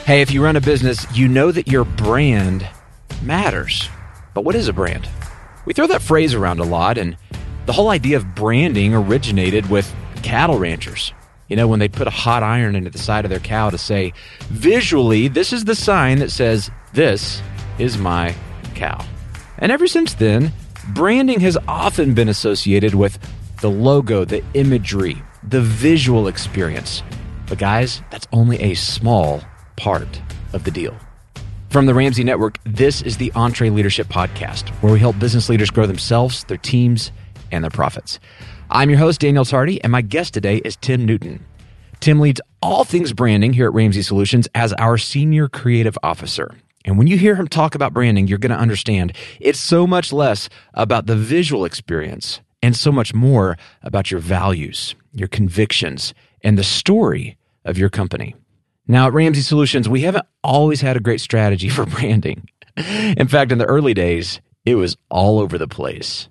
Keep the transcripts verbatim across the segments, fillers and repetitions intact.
Hey, if you run a business, you know that your brand matters. But what is a brand? We throw that phrase around a lot, and the whole idea of branding originated with cattle ranchers. You know, when they'd put a hot iron into the side of their cow to say, visually, this is the sign that says, this is my cow. And ever since then, branding has often been associated with the logo, the imagery, the visual experience. But guys, that's only a small part of the deal. From the Ramsey Network, this is the EntreLeadership Podcast, where we help business leaders grow themselves, their teams, and their profits. I'm your host, Daniel Tardy, and my guest today is Tim Newton. Tim leads all things branding here at Ramsey Solutions as our Senior Creative Officer. And when you hear him talk about branding, you're going to understand it's so much less about the visual experience and so much more about your values, your convictions, and the story of your company. Now, at Ramsey Solutions, we haven't always had a great strategy for branding. In fact, in the early days, it was all over the place.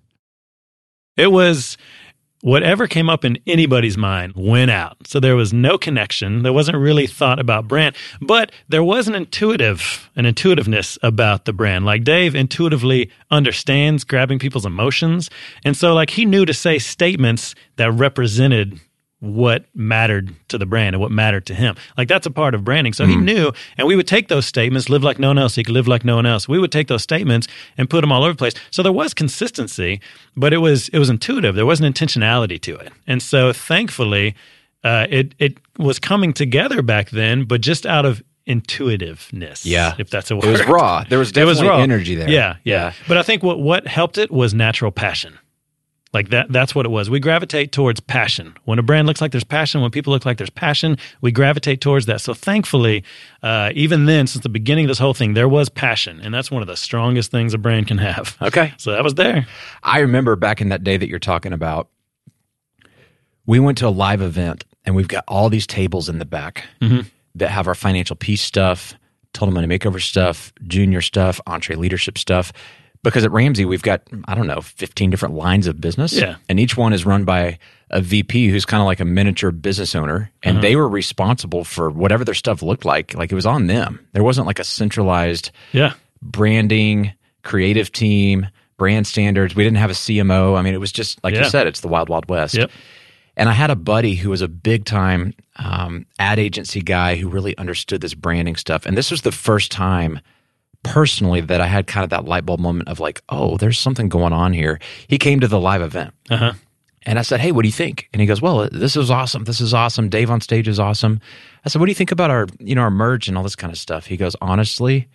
It was whatever came up in anybody's mind went out. So there was no connection. There wasn't really thought about brand, but there was an intuitive, an intuitiveness about the brand. Like Dave intuitively understands grabbing people's emotions. And so like he knew to say statements that represented what mattered to the brand and what mattered to him. Like that's a part of branding. So mm-hmm. he knew, and we would take those statements, live like no one else, he could live like no one else. We would take those statements and put them all over the place. So there was consistency, but it was it was intuitive. There wasn't intentionality to it. And so thankfully, uh, it it was coming together back then, but just out of intuitiveness. Yeah. If that's a word. It was raw. There was definitely it was raw. energy there. Yeah, yeah. But I think what what helped it was natural passion. Like that, that's what it was. We gravitate towards passion. When a brand looks like there's passion, when people look like there's passion, we gravitate towards that. So thankfully, uh, even then, since the beginning of this whole thing, there was passion. And that's one of the strongest things a brand can have. Okay. So that was there. I remember back in that day that you're talking about, we went to a live event and we've got all these tables in the back mm-hmm. that have our financial peace stuff, total money makeover stuff, junior stuff, EntreLeadership stuff. Because at Ramsey, we've got, I don't know, fifteen different lines of business. Yeah. And each one is run by a V P who's kind of like a miniature business owner. And uh-huh. they were responsible for whatever their stuff looked like. Like it was on them. There wasn't like a centralized yeah. branding, creative team, brand standards. We didn't have a C M O. I mean, it was just, like yeah. you said, it's the wild, wild west. Yep. And I had a buddy who was a big time um, ad agency guy who really understood this branding stuff. And this was the first time personally that I had kind of that light bulb moment of like, oh, there's something going on here. He came to the live event. Uh-huh. And I said, hey, what do you think? And he goes, well, this is awesome. This is awesome. Dave on stage is awesome. I said, what do you think about our, you know, our merch and all this kind of stuff? He goes, honestly,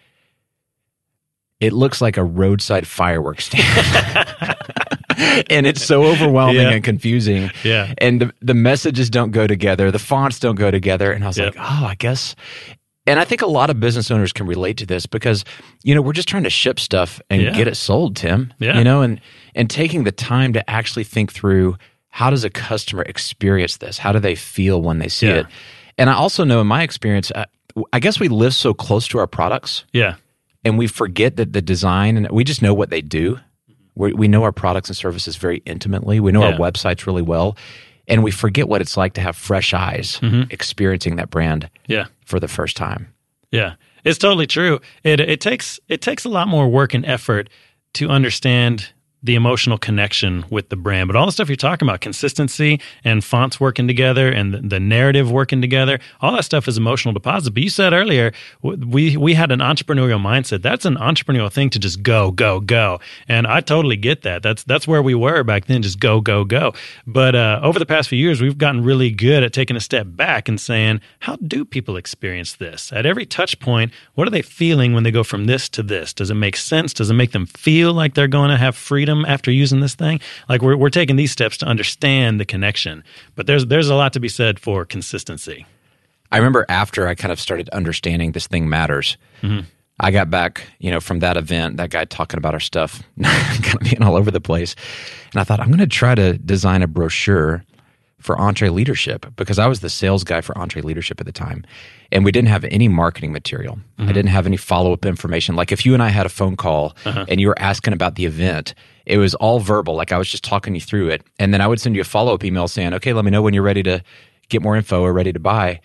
it looks like a roadside fireworks stand. And it's so overwhelming yeah. and confusing. Yeah. And the, the messages don't go together. The fonts don't go together. And I was yep. like, oh, I guess. And I think a lot of business owners can relate to this because, you know, we're just trying to ship stuff and yeah. get it sold, Tim. Yeah. You know, and and taking the time to actually think through how does a customer experience this? How do they feel when they see yeah. it? And I also know in my experience, I, I guess we live so close to our products. Yeah. And we forget that the design, and we just know what they do. We, we know our products and services very intimately. We know yeah. our websites really well. And we forget what it's like to have fresh eyes mm-hmm. experiencing that brand yeah. for the first time. Yeah, it's totally true. It it takes it takes a lot more work and effort to understand the emotional connection with the brand. But all the stuff you're talking about, consistency and fonts working together and the, the narrative working together, all that stuff is emotional deposit. But you said earlier, we we had an entrepreneurial mindset. That's an entrepreneurial thing to just go, go, go. And I totally get that. That's that's where we were back then, just go, go, go. But uh, over the past few years, we've gotten really good at taking a step back and saying, how do people experience this? At every touch point, what are they feeling when they go from this to this? Does it make sense? Does it make them feel like they're going to have freedom after using this thing? Like we're we're taking these steps to understand the connection. But there's there's a lot to be said for consistency. I remember after I kind of started understanding this thing matters, mm-hmm. I got back, you know, from that event, that guy talking about our stuff, kind of being all over the place. And I thought, I'm going to try to design a brochure for EntreLeadership because I was the sales guy for EntreLeadership at the time. And we didn't have any marketing material. Mm-hmm. I didn't have any follow-up information. Like if you and I had a phone call uh-huh. and you were asking about the event, it was all verbal. Like I was just talking you through it. And then I would send you a follow-up email saying, okay, let me know when you're ready to get more info or ready to buy.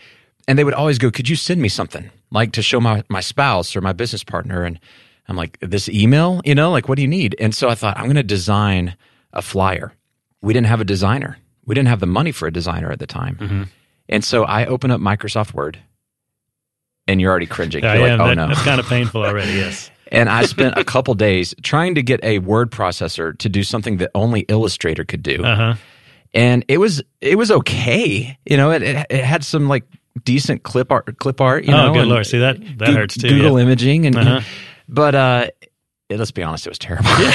and they would always go, could you send me something like to show my, my spouse or my business partner? And I'm like, this email, you know, like, what do you need? And so I thought, I'm going to design a flyer. We didn't have a designer. We didn't have the money for a designer at the time. Mm-hmm. And so I open up Microsoft Word, and you're already cringing. Yeah, you're yeah, like, oh that, no. That's kind of painful already, yes. And I spent a couple days trying to get a word processor to do something that only Illustrator could do. Uh-huh. And it was it was okay. You know, it, it, it had some like decent clip art, clip art, you oh, know. good Lord. See, that, that Go- hurts too. Google yeah. imaging. and, uh-huh. and But uh, it, let's be honest, it was terrible. Yeah.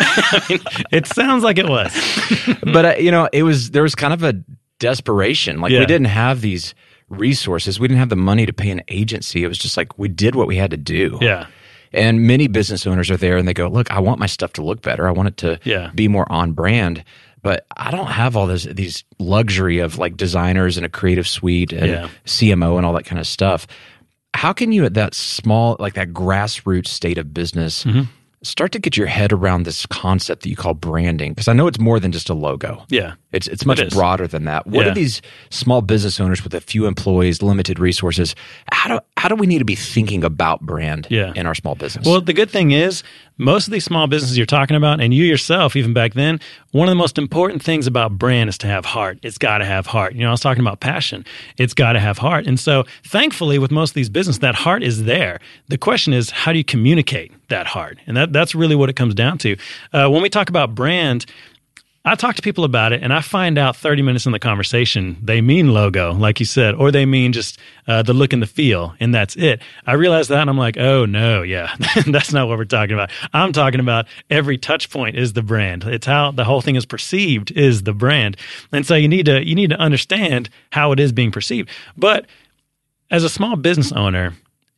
I mean, it sounds like it was. But, uh, you know, it was there was kind of a desperation. Like, yeah. we didn't have these resources. We didn't have the money to pay an agency. It was just like we did what we had to do. Yeah. And many business owners are there and they go, look, I want my stuff to look better. I want it to yeah. be more on brand. But I don't have all this these luxury of like designers and a creative suite and yeah. C M O and all that kind of stuff. How can you at that small, like that grassroots state of business, mm-hmm. start to get your head around this concept that you call branding? Because I know it's more than just a logo. Yeah. It's it's much it broader than that. What yeah. are these small business owners with a few employees, limited resources, how do how do we need to be thinking about brand yeah. in our small business? Well, the good thing is most of these small businesses you're talking about, and you yourself, even back then, one of the most important things about brand is to have heart. It's got to have heart. You know, I was talking about passion. It's got to have heart. And so thankfully with most of these businesses, that heart is there. The question is, how do you communicate that heart? And that that's really what it comes down to. Uh, when we talk about brand, I talk to people about it, and I find out thirty minutes in the conversation they mean logo, like you said, or they mean just uh, the look and the feel, and that's it. I realize that, and I'm like, oh, no, yeah, that's not what we're talking about. I'm talking about every touch point is the brand. It's how the whole thing is perceived is the brand. And so you need to you need to understand how it is being perceived. But as a small business owner,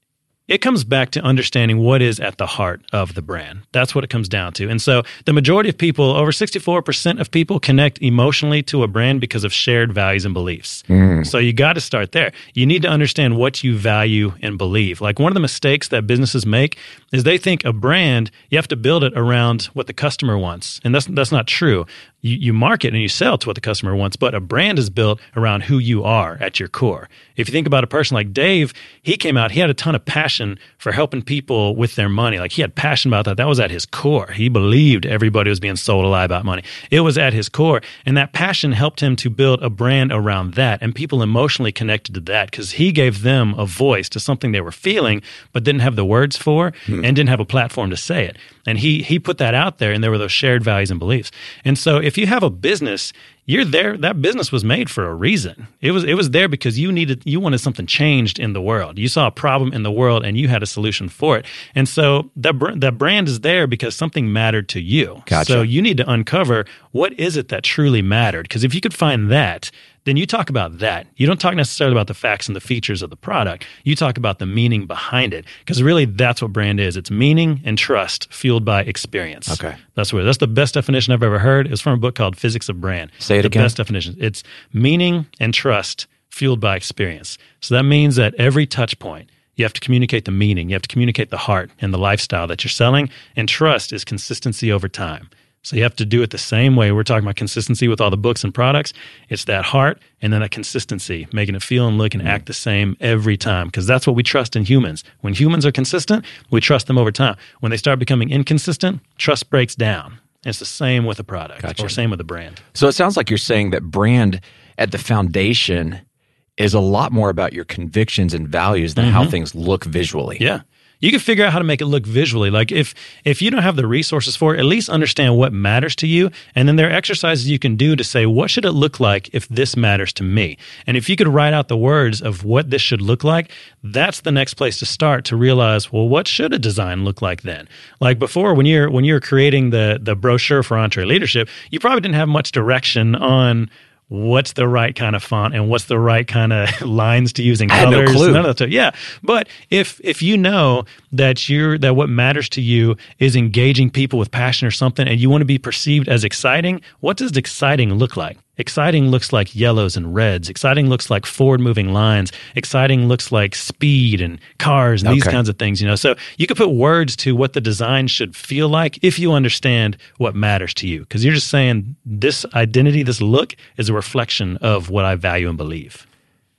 it comes back to understanding what is at the heart of the brand. That's what it comes down to. And so the majority of people, over sixty-four percent of people connect emotionally to a brand because of shared values and beliefs. Mm. So you got to start there. You need to understand what you value and believe. Like one of the mistakes that businesses make is they think a brand, you have to build it around what the customer wants. And that's that's not true. You, you market and you sell to what the customer wants, but a brand is built around who you are at your core. If you think about a person like Dave, he came out, he had a ton of passion for helping people with their money. Like he had passion about that. That was at his core. He believed everybody was being sold a lie about money. It was at his core. And that passion helped him to build a brand around that. And people emotionally connected to that because he gave them a voice to something they were feeling, but didn't have the words for hmm. and didn't have a platform to say it. And he he put that out there, and there were those shared values and beliefs. And so if you have a business, you're there. That business was made for a reason. It was it was there because you needed you wanted something changed in the world. You saw a problem in the world, and you had a solution for it. And so that br- that brand is there because something mattered to you. Gotcha. So you need to uncover what is it that truly mattered. Because if you could find that, then you talk about that. You don't talk necessarily about the facts and the features of the product. You talk about the meaning behind it. Because really, that's what brand is. It's meaning and trust fueled by experience. Okay. That's what. That's the best definition I've ever heard. It was from a book called Physics of Brand. Say it the again. Best definition. It's meaning and trust fueled by experience. So that means that every touch point, you have to communicate the meaning. You have to communicate the heart and the lifestyle that you're selling. And trust is consistency over time. So you have to do it the same way. We're talking about consistency with all the books and products. It's that heart and then that consistency, making it feel and look and act the same every time, because that's what we trust in humans. When humans are consistent, we trust them over time. When they start becoming inconsistent, trust breaks down. And it's the same with a product Gotcha. or same with a brand. So it sounds like you're saying that brand at the foundation is a lot more about your convictions and values than mm-hmm. how things look visually. Yeah. You can figure out how to make it look visually. Like if if you don't have the resources for it, at least understand what matters to you. And then there are exercises you can do to say, what should it look like if this matters to me? And if you could write out the words of what this should look like, that's the next place to start to realize, well, what should a design look like then? Like before, when you're when you're creating the the brochure for EntreLeadership, you probably didn't have much direction on what's the right kind of font and what's the right kind of lines to use and colors. I had no clue. None of that stuff. Yeah. But if if you know that you're that what matters to you is engaging people with passion or something, and you want to be perceived as exciting, what does exciting look like? Exciting looks like yellows and reds. Exciting looks like forward-moving lines. Exciting looks like speed and cars and these Okay. kinds of things. You know, so you could put words to what the design should feel like if you understand what matters to you. Because you're just saying this identity, this look, is a reflection of what I value and believe.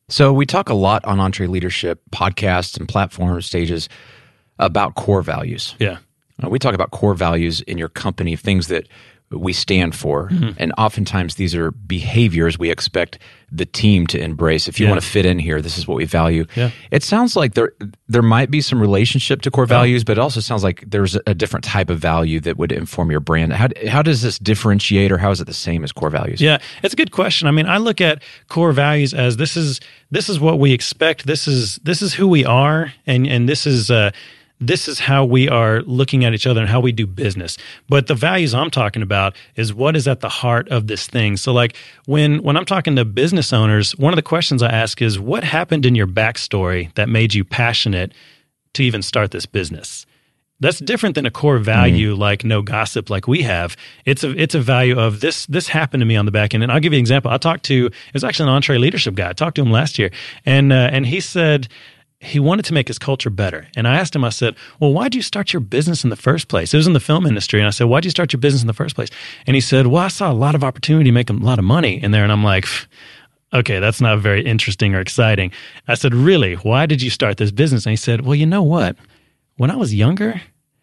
So we talk a lot on EntreLeadership podcasts and platform stages about core values. Yeah. Uh, we talk about core values in your company, things that we stand for. Mm-hmm. And oftentimes these are behaviors we expect the team to embrace. If you yeah. want to fit in here, this is what we value. Yeah. It sounds like there there might be some relationship to core values, but it also sounds like there's a different type of value that would inform your brand. How, how does this differentiate, or how is it the same as core values? Yeah, it's a good question. I mean, I look at core values as this is this is what we expect. This is this is who we are, and and this is uh, this is how we are looking at each other and how we do business. But the values I'm talking about is what is at the heart of this thing. So like when when I'm talking to business owners, one of the questions I ask is, what happened in your backstory that made you passionate to even start this business? That's different than a core value mm-hmm. like no gossip like we have. It's a it's a value of this this happened to me on the back end. And I'll give you an example. I talked to, it was actually an EntreLeadership guy. I talked to him last year. And uh, and he said he wanted to make his culture better. And I asked him, I said, well, why'd you start your business in the first place? It was in the film industry. And I said, why'd you start your business in the first place? And he said, well, I saw a lot of opportunity to make a lot of money in there. And I'm like, okay, that's not very interesting or exciting. I said, really? Why did you start this business? And he said, well, you know what? When I was younger,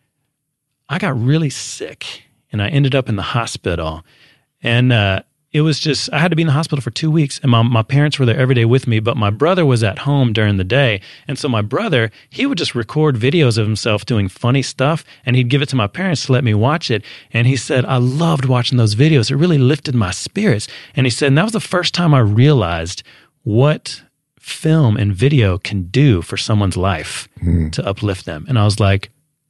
I got really sick and I ended up in the hospital. And uh, it was just, I had to be in the hospital for two weeks and my, my parents were there every day with me, but my brother was at home during the day. And so my brother, he would just record videos of himself doing funny stuff and he'd give it to my parents to let me watch it. And he said, I loved watching those videos. It really lifted my spirits. And he said, and that was the first time I realized what film and video can do for someone's life mm. to uplift them. And I was like,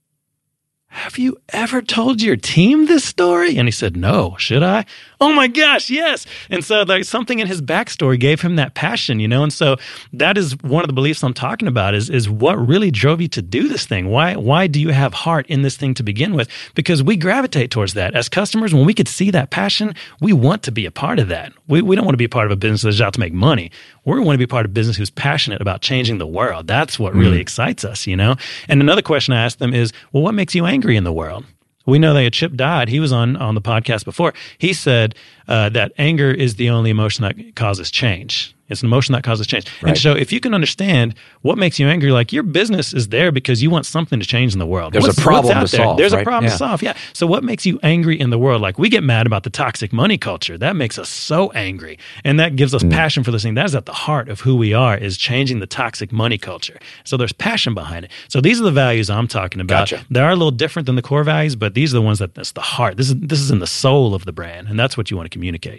have you ever told your team this story? And he said, no. Should I? Oh my gosh, yes. And so like something in his backstory gave him that passion, you know? And so that is one of the beliefs I'm talking about is, is what really drove you to do this thing. Why, why do you have heart in this thing to begin with? Because we gravitate towards that. As customers, when we could see that passion, we want to be a part of that. We, we don't want to be a part of a business that's out to make money. We want to be a part of a business who's passionate about changing the world. That's what really mm. excites us, you know? And another question I asked them is, well, what makes you angry in the world? We know that Chip Dodd, he was on, on the podcast before. He said uh, that anger is the only emotion that causes change. It's an emotion that causes change. Right. And so if you can understand what makes you angry, like your business is there because you want something to change in the world. There's what's, a problem what's out to there? solve. There's right? a problem yeah. to solve, yeah. So what makes you angry in the world? Like we get mad about the toxic money culture. That makes us so angry. And that gives us mm. passion for this thing. That is at the heart of who we are, is changing the toxic money culture. So there's passion behind it. So these are the values I'm talking about. Gotcha. They are a little different than the core values, but these are the ones that that's the heart. This is this is in the soul of the brand, and that's what you want to communicate.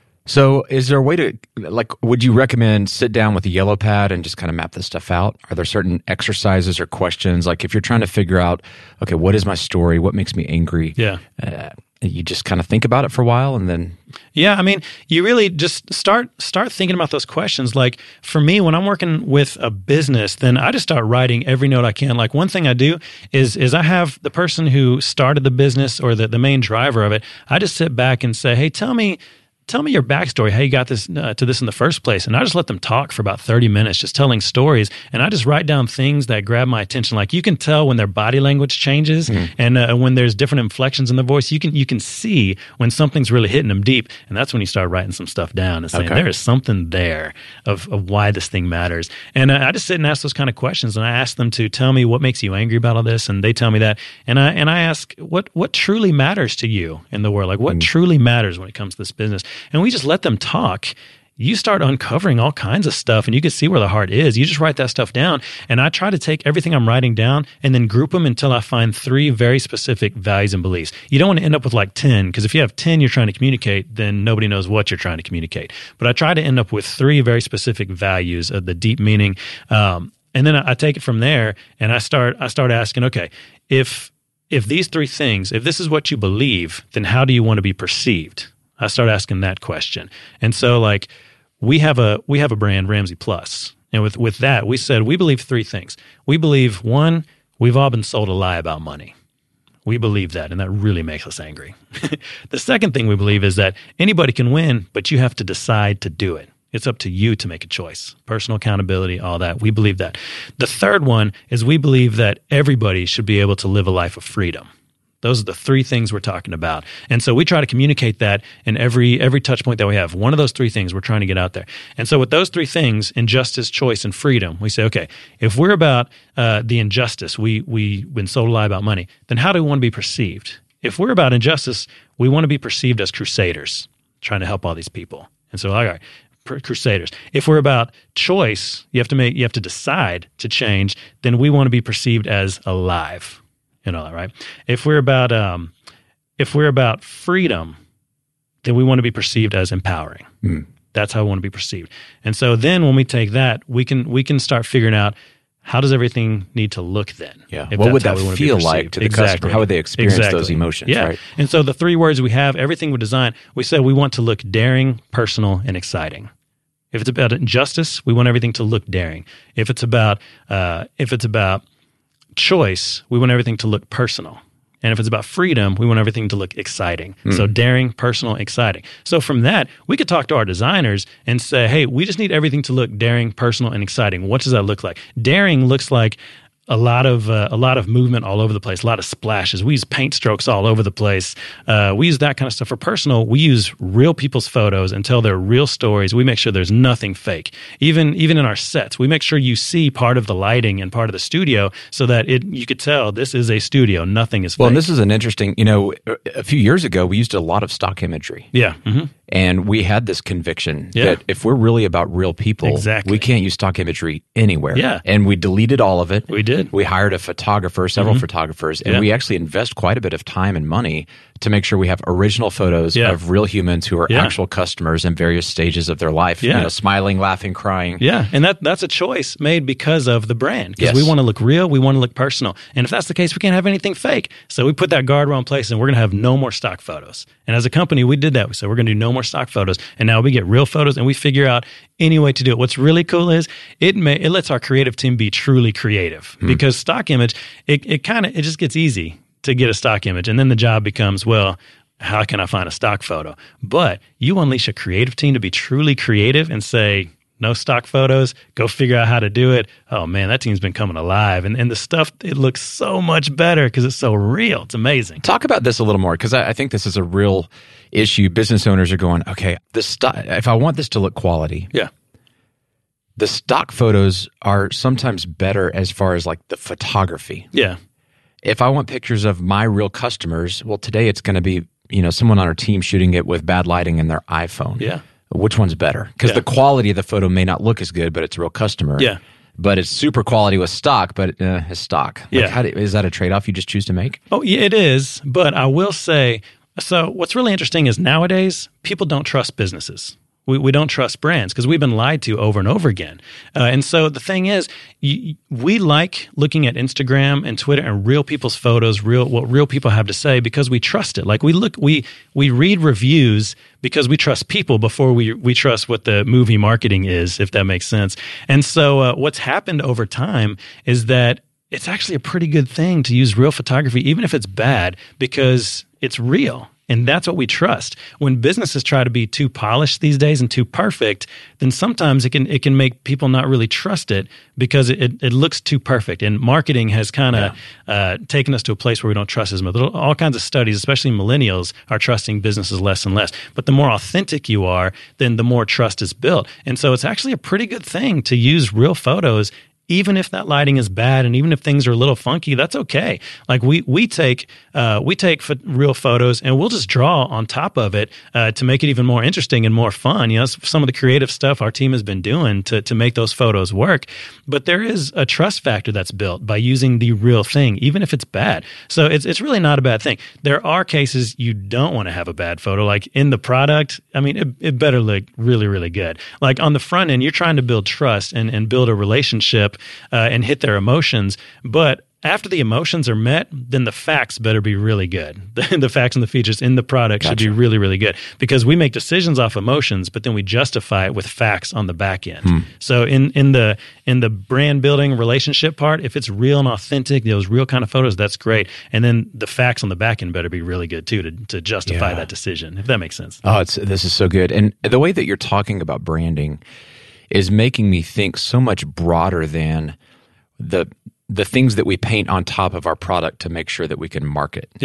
So is there a way to, like, would you recommend sit down with a yellow pad and just kind of map this stuff out? Are there certain exercises or questions? Like if you're trying to figure out, okay, what is my story? What makes me angry? Yeah. Uh, you just kind of think about it for a while and then... Yeah, I mean, you really just start start thinking about those questions. Like for me, when I'm working with a business, then I just start writing every note I can. Like one thing I do is is I have the person who started the business or the, the main driver of it, I just sit back and say, hey, tell me... Tell me your backstory, how you got this uh, to this in the first place. And I just let them talk for about thirty minutes, just telling stories. And I just write down things that grab my attention. Like you can tell when their body language changes mm. and uh, when there's different inflections in the voice, you can you can see when something's really hitting them deep. And that's when you start writing some stuff down and saying, okay, there is something there of, of why this thing matters. And uh, I just sit and ask those kind of questions. And I ask them to tell me what makes you angry about all this. And they tell me that. And I and I ask, what what truly matters to you in the world? Like what mm. truly matters when it comes to this business? And we just let them talk. You start uncovering all kinds of stuff and you can see where the heart is. You just write that stuff down. And I try to take everything I'm writing down and then group them until I find three very specific values and beliefs. You don't want to end up with like ten, because if you have ten you're trying to communicate, then nobody knows what you're trying to communicate. But I try to end up with three very specific values of the deep meaning. Um, and then I, I take it from there and I start, I start asking, okay, if, if these three things, if this is what you believe, then how do you want to be perceived? I start asking that question. And so like we have a we have a brand, Ramsey Plus. And with, with that, we said we believe three things. We believe, one, we've all been sold a lie about money. We believe that, and that really makes us angry. The second thing we believe is that anybody can win, but you have to decide to do it. It's up to you to make a choice. Personal accountability, all that. We believe that. The third one is we believe that everybody should be able to live a life of freedom. Those are the three things we're talking about. And so we try to communicate that in every every touch point that we have. One of those three things we're trying to get out there. And so with those three things, injustice, choice, and freedom, we say, okay, if we're about uh, the injustice, we, we've been sold a lie about money, then how do we want to be perceived? If we're about injustice, we want to be perceived as crusaders, trying to help all these people. And so, all right, crusaders. If we're about choice, you have to make, you have to decide to change, then we want to be perceived as alive. And all that, right? If we're about um, if we're about freedom, then we want to be perceived as empowering. Mm. That's how we want to be perceived. And so then when we take that, we can we can start figuring out how does everything need to look then? Yeah. What would that feel like to the exactly. customer? How would they experience exactly. those emotions? Yeah. Right? And so the three words we have, everything we design, we say we want to look daring, personal, and exciting. If it's about injustice, we want everything to look daring. If it's about uh, if it's about choice, we want everything to look personal. And if it's about freedom, we want everything to look exciting. Mm. So daring, personal, exciting. So from that, we could talk to our designers and say, hey, we just need everything to look daring, personal, and exciting. What does that look like? Daring looks like a lot of uh, a lot of movement all over the place, a lot of splashes. We use paint strokes all over the place. Uh, we use that kind of stuff. For personal, we use real people's photos and tell their real stories. We make sure there's nothing fake. Even even in our sets, we make sure you see part of the lighting and part of the studio so that it you could tell this is a studio. Nothing is fake. Well, and this is an interesting, you know, a few years ago, we used a lot of stock imagery. Yeah. Mm-hmm. And we had this conviction yeah. that if we're really about real people, exactly. we can't use stock imagery anywhere. Yeah. And we deleted all of it. We did. We hired a photographer, several mm-hmm. photographers, and yeah. we actually invest quite a bit of time and money to make sure we have original photos yeah. of real humans who are yeah. actual customers in various stages of their life. Yeah. You know, smiling, laughing, crying. Yeah. And that that's a choice made because of the brand. Because yes. we want to look real, we want to look personal. And if that's the case, we can't have anything fake. So we put that guardrail in place and we're going to have no more stock photos. And as a company, we did that. We said we're going to do no more stock photos. And now we get real photos and we figure out any way to do it. What's really cool is it may it lets our creative team be truly creative hmm. because stock image, it, it kind of, it just gets easy to get a stock image. And then the job becomes, well, how can I find a stock photo? But you unleash a creative team to be truly creative and say, no stock photos, go figure out how to do it. Oh man, that team's been coming alive. And and the stuff, it looks so much better because it's so real. It's amazing. Talk about this a little more because I, I think this is a real issue. Business owners are going, okay, this stock, if I want this to look quality, yeah, the stock photos are sometimes better as far as like the photography. Yeah. If I want pictures of my real customers, well, today it's going to be, you know, someone on our team shooting it with bad lighting in their iPhone. Yeah. Which one's better? Because yeah. the quality of the photo may not look as good, but it's a real customer. Yeah. But it's super quality with stock, but uh, it's stock. Like yeah. how do, is that a trade-off you just choose to make? Oh, yeah, it is. But I will say, so what's really interesting is nowadays, people don't trust businesses. We we don't trust brands because we've been lied to over and over again. Uh, and so the thing is, you, we like looking at Instagram and Twitter and real people's photos, real what real people have to say because we trust it. Like we look, we we read reviews because we trust people before we we trust what the movie marketing is, if that makes sense. And so uh, what's happened over time is that it's actually a pretty good thing to use real photography, even if it's bad, because it's real. And that's what we trust. When businesses try to be too polished these days and too perfect, then sometimes it can it can make people not really trust it because it, it, it looks too perfect. And marketing has kind of yeah. uh, taken us to a place where we don't trust as much. All kinds of studies, especially millennials, are trusting businesses less and less. But the more authentic you are, then the more trust is built. And so it's actually a pretty good thing to use real photos. Even if that lighting is bad and even if things are a little funky, that's okay. Like we we take uh, we take f- real photos and we'll just draw on top of it uh, to make it even more interesting and more fun. You know, some of the creative stuff our team has been doing to to make those photos work. But there is a trust factor that's built by using the real thing, even if it's bad. So it's it's really not a bad thing. There are cases you don't want to have a bad photo. Like in the product, I mean, it, it better look really, really good. Like on the front end, you're trying to build trust and, and build a relationship Uh, and hit their emotions. But after the emotions are met, then the facts better be really good. The, the facts and the features in the product Gotcha. should be really, really good because we make decisions off emotions, but then we justify it with facts on the back end. Hmm. So in, in the in the brand building relationship part, if it's real and authentic, those real kind of photos, that's great. And then the facts on the back end better be really good too to, to justify yeah. that decision, if that makes sense. Oh, it's this is so good. And the way that you're talking about branding is making me think so much broader than the the things that we paint on top of our product to make sure that we can market. Yeah.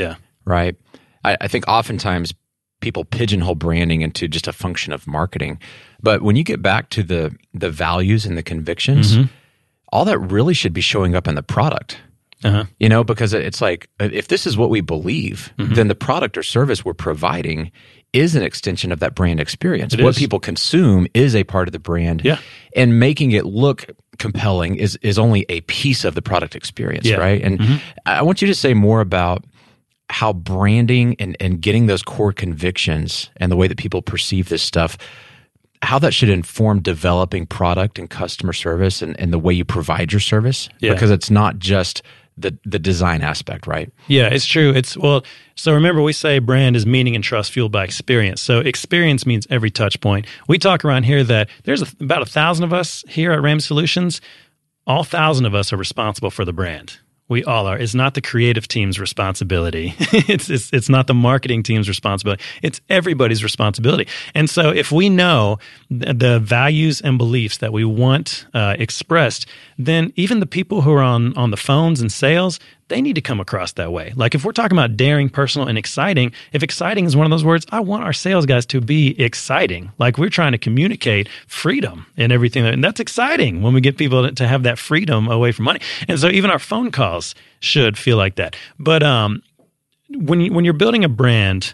right? I, I think oftentimes people pigeonhole branding into just a function of marketing. But when you get back to the the values and the convictions, mm-hmm. all that really should be showing up in the product. Uh-huh. You know, because it's like, if this is what we believe, mm-hmm. then the product or service we're providing is an extension of that brand experience. It what is. people consume is a part of the brand. Yeah. And making it look compelling is, is only a piece of the product experience, yeah. right? And mm-hmm. I want you to say more about how branding and, and getting those core convictions and the way that people perceive this stuff, how that should inform developing product and customer service and, and the way you provide your service. Yeah. Because it's not just the the design aspect, right? Yeah, it's true. It's well, so remember we say brand is meaning and trust fueled by experience. So experience means every touch point. We talk around here that there's a, about a thousand of us here at Ramsey Solutions. All thousand of us are responsible for the brand. We all are. It's not the creative team's responsibility. it's, it's it's not the marketing team's responsibility. It's everybody's responsibility. And so if we know th- the values and beliefs that we want uh, expressed, then even the people who are on, on the phones and sales, they need to come across that way. Like if we're talking about daring, personal, and exciting, if exciting is one of those words, I want our sales guys to be exciting. Like we're trying to communicate freedom and everything. And that's exciting when we get people to have that freedom away from money. And so even our phone calls should feel like that. But um, when you, when you're building a brand,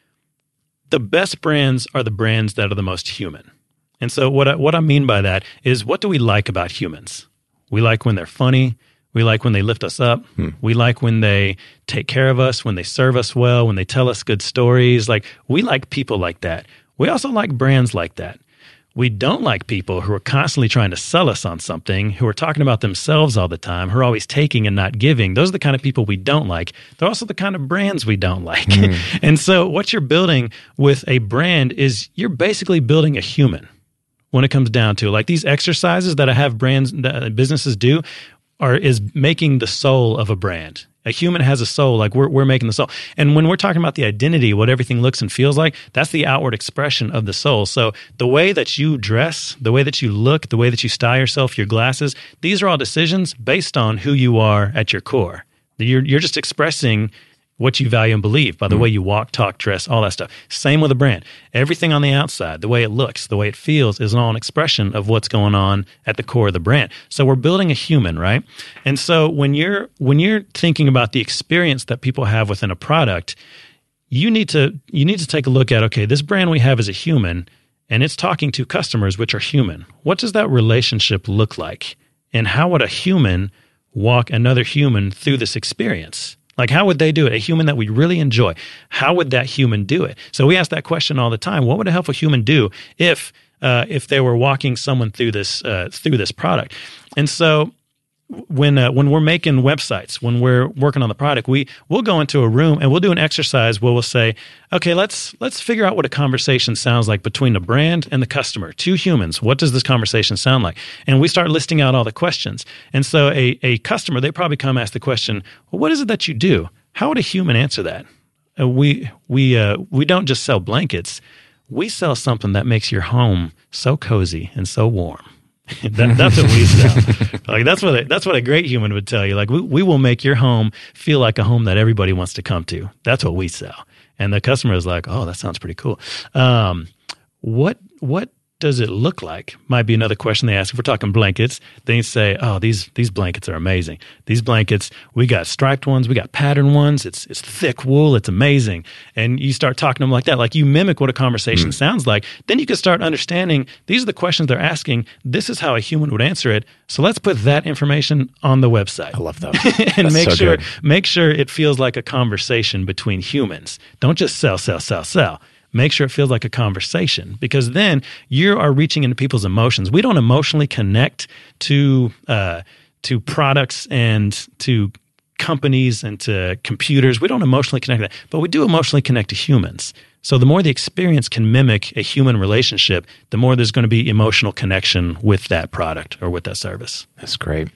the best brands are the brands that are the most human. And so what I, what I mean by that is, what do we like about humans? We like when they're funny. We like when they lift us up. Hmm. We like when they take care of us, when they serve us well, when they tell us good stories. Like we like people like that. We also like brands like that. We don't like people who are constantly trying to sell us on something, who are talking about themselves all the time, who are always taking and not giving. Those are the kind of people we don't like. They're also the kind of brands we don't like. Mm. And so what you're building with a brand is you're basically building a human when it comes down to it. Like these exercises that I have brands, that businesses do, Are, is making the soul of a brand. A human has a soul, like we're we're making the soul. And when we're talking about the identity, what everything looks and feels like, that's the outward expression of the soul. So the way that you dress, the way that you look, the way that you style yourself, your glasses, these are all decisions based on who you are at your core. You're you're just expressing what you value and believe by the mm. way you walk, talk, dress, all that stuff. Same with a brand. Everything on the outside, the way it looks, the way it feels is all an expression of what's going on at the core of the brand. So we're building a human, right? And so when you're when you're thinking about the experience that people have within a product, you need to you need to take a look at, okay, this brand we have is a human and it's talking to customers which are human. What does that relationship look like? And how would a human walk another human through this experience? Like, how would they do it? A human that we really enjoy. How would that human do it? So we ask that question all the time. What would a helpful human do if uh, if they were walking someone through this uh, through this product? And so when uh, when we're making websites, when we're working on the product, we we'll go into a room and we'll do an exercise where we'll say, okay, let's let's figure out what a conversation sounds like between the brand and the customer, two humans. What does this conversation sound like? And we start listing out all the questions. And so a a customer, they probably come ask the question, well, what is it that you do? How would a human answer that? Uh, we we uh, we don't just sell blankets. We sell something that makes your home so cozy and so warm. that, that's what we sell. Like that's what a, that's what a great human would tell you. Like we we will make your home feel like a home that everybody wants to come to. That's what we sell. And the customer is like, oh, that sounds pretty cool. Um, what what does it look like? Might be another question they ask. If we're talking blankets, they say, oh, these these blankets are amazing. These blankets, we got striped ones, we got patterned ones. It's it's thick wool. It's amazing. And you start talking to them like that, like you mimic what a conversation mm. sounds like. Then you can start understanding these are the questions they're asking. This is how a human would answer it. So let's put that information on the website. I love that. and That's make so sure good. make sure it feels like a conversation between humans. Don't just sell, sell, sell, sell. Make sure it feels like a conversation, because then you are reaching into people's emotions. We don't emotionally connect to uh, to products and to companies and to computers. We don't emotionally connect to that, but we do emotionally connect to humans. So the more the experience can mimic a human relationship, the more there's going to be emotional connection with that product or with that service. That's great.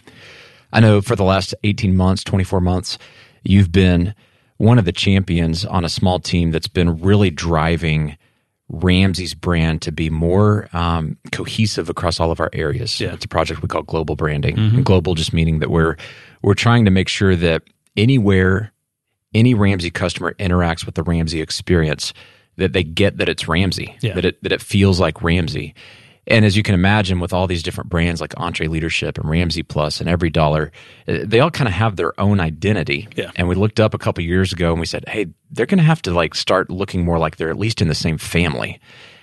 I know for the last eighteen months, twenty-four months, you've been one of the champions on a small team that's been really driving Ramsey's brand to be more um, cohesive across all of our areas. Yeah. It's a project we call Global Branding. Mm-hmm. And global just meaning that we're we're trying to make sure that anywhere any Ramsey customer interacts with the Ramsey experience, that they get that it's Ramsey, yeah. that it that it feels like Ramsey. And as you can imagine, with all these different brands like EntreLeadership and Ramsey Plus and Every Dollar, they all kind of have their own identity. Yeah. And we looked up a couple of years ago and we said, hey, they're going to have to like start looking more like they're at least in the same family.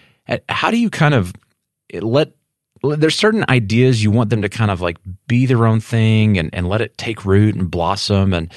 How do you kind of let, there's certain ideas you want them to kind of like be their own thing and, and let it take root and blossom. And,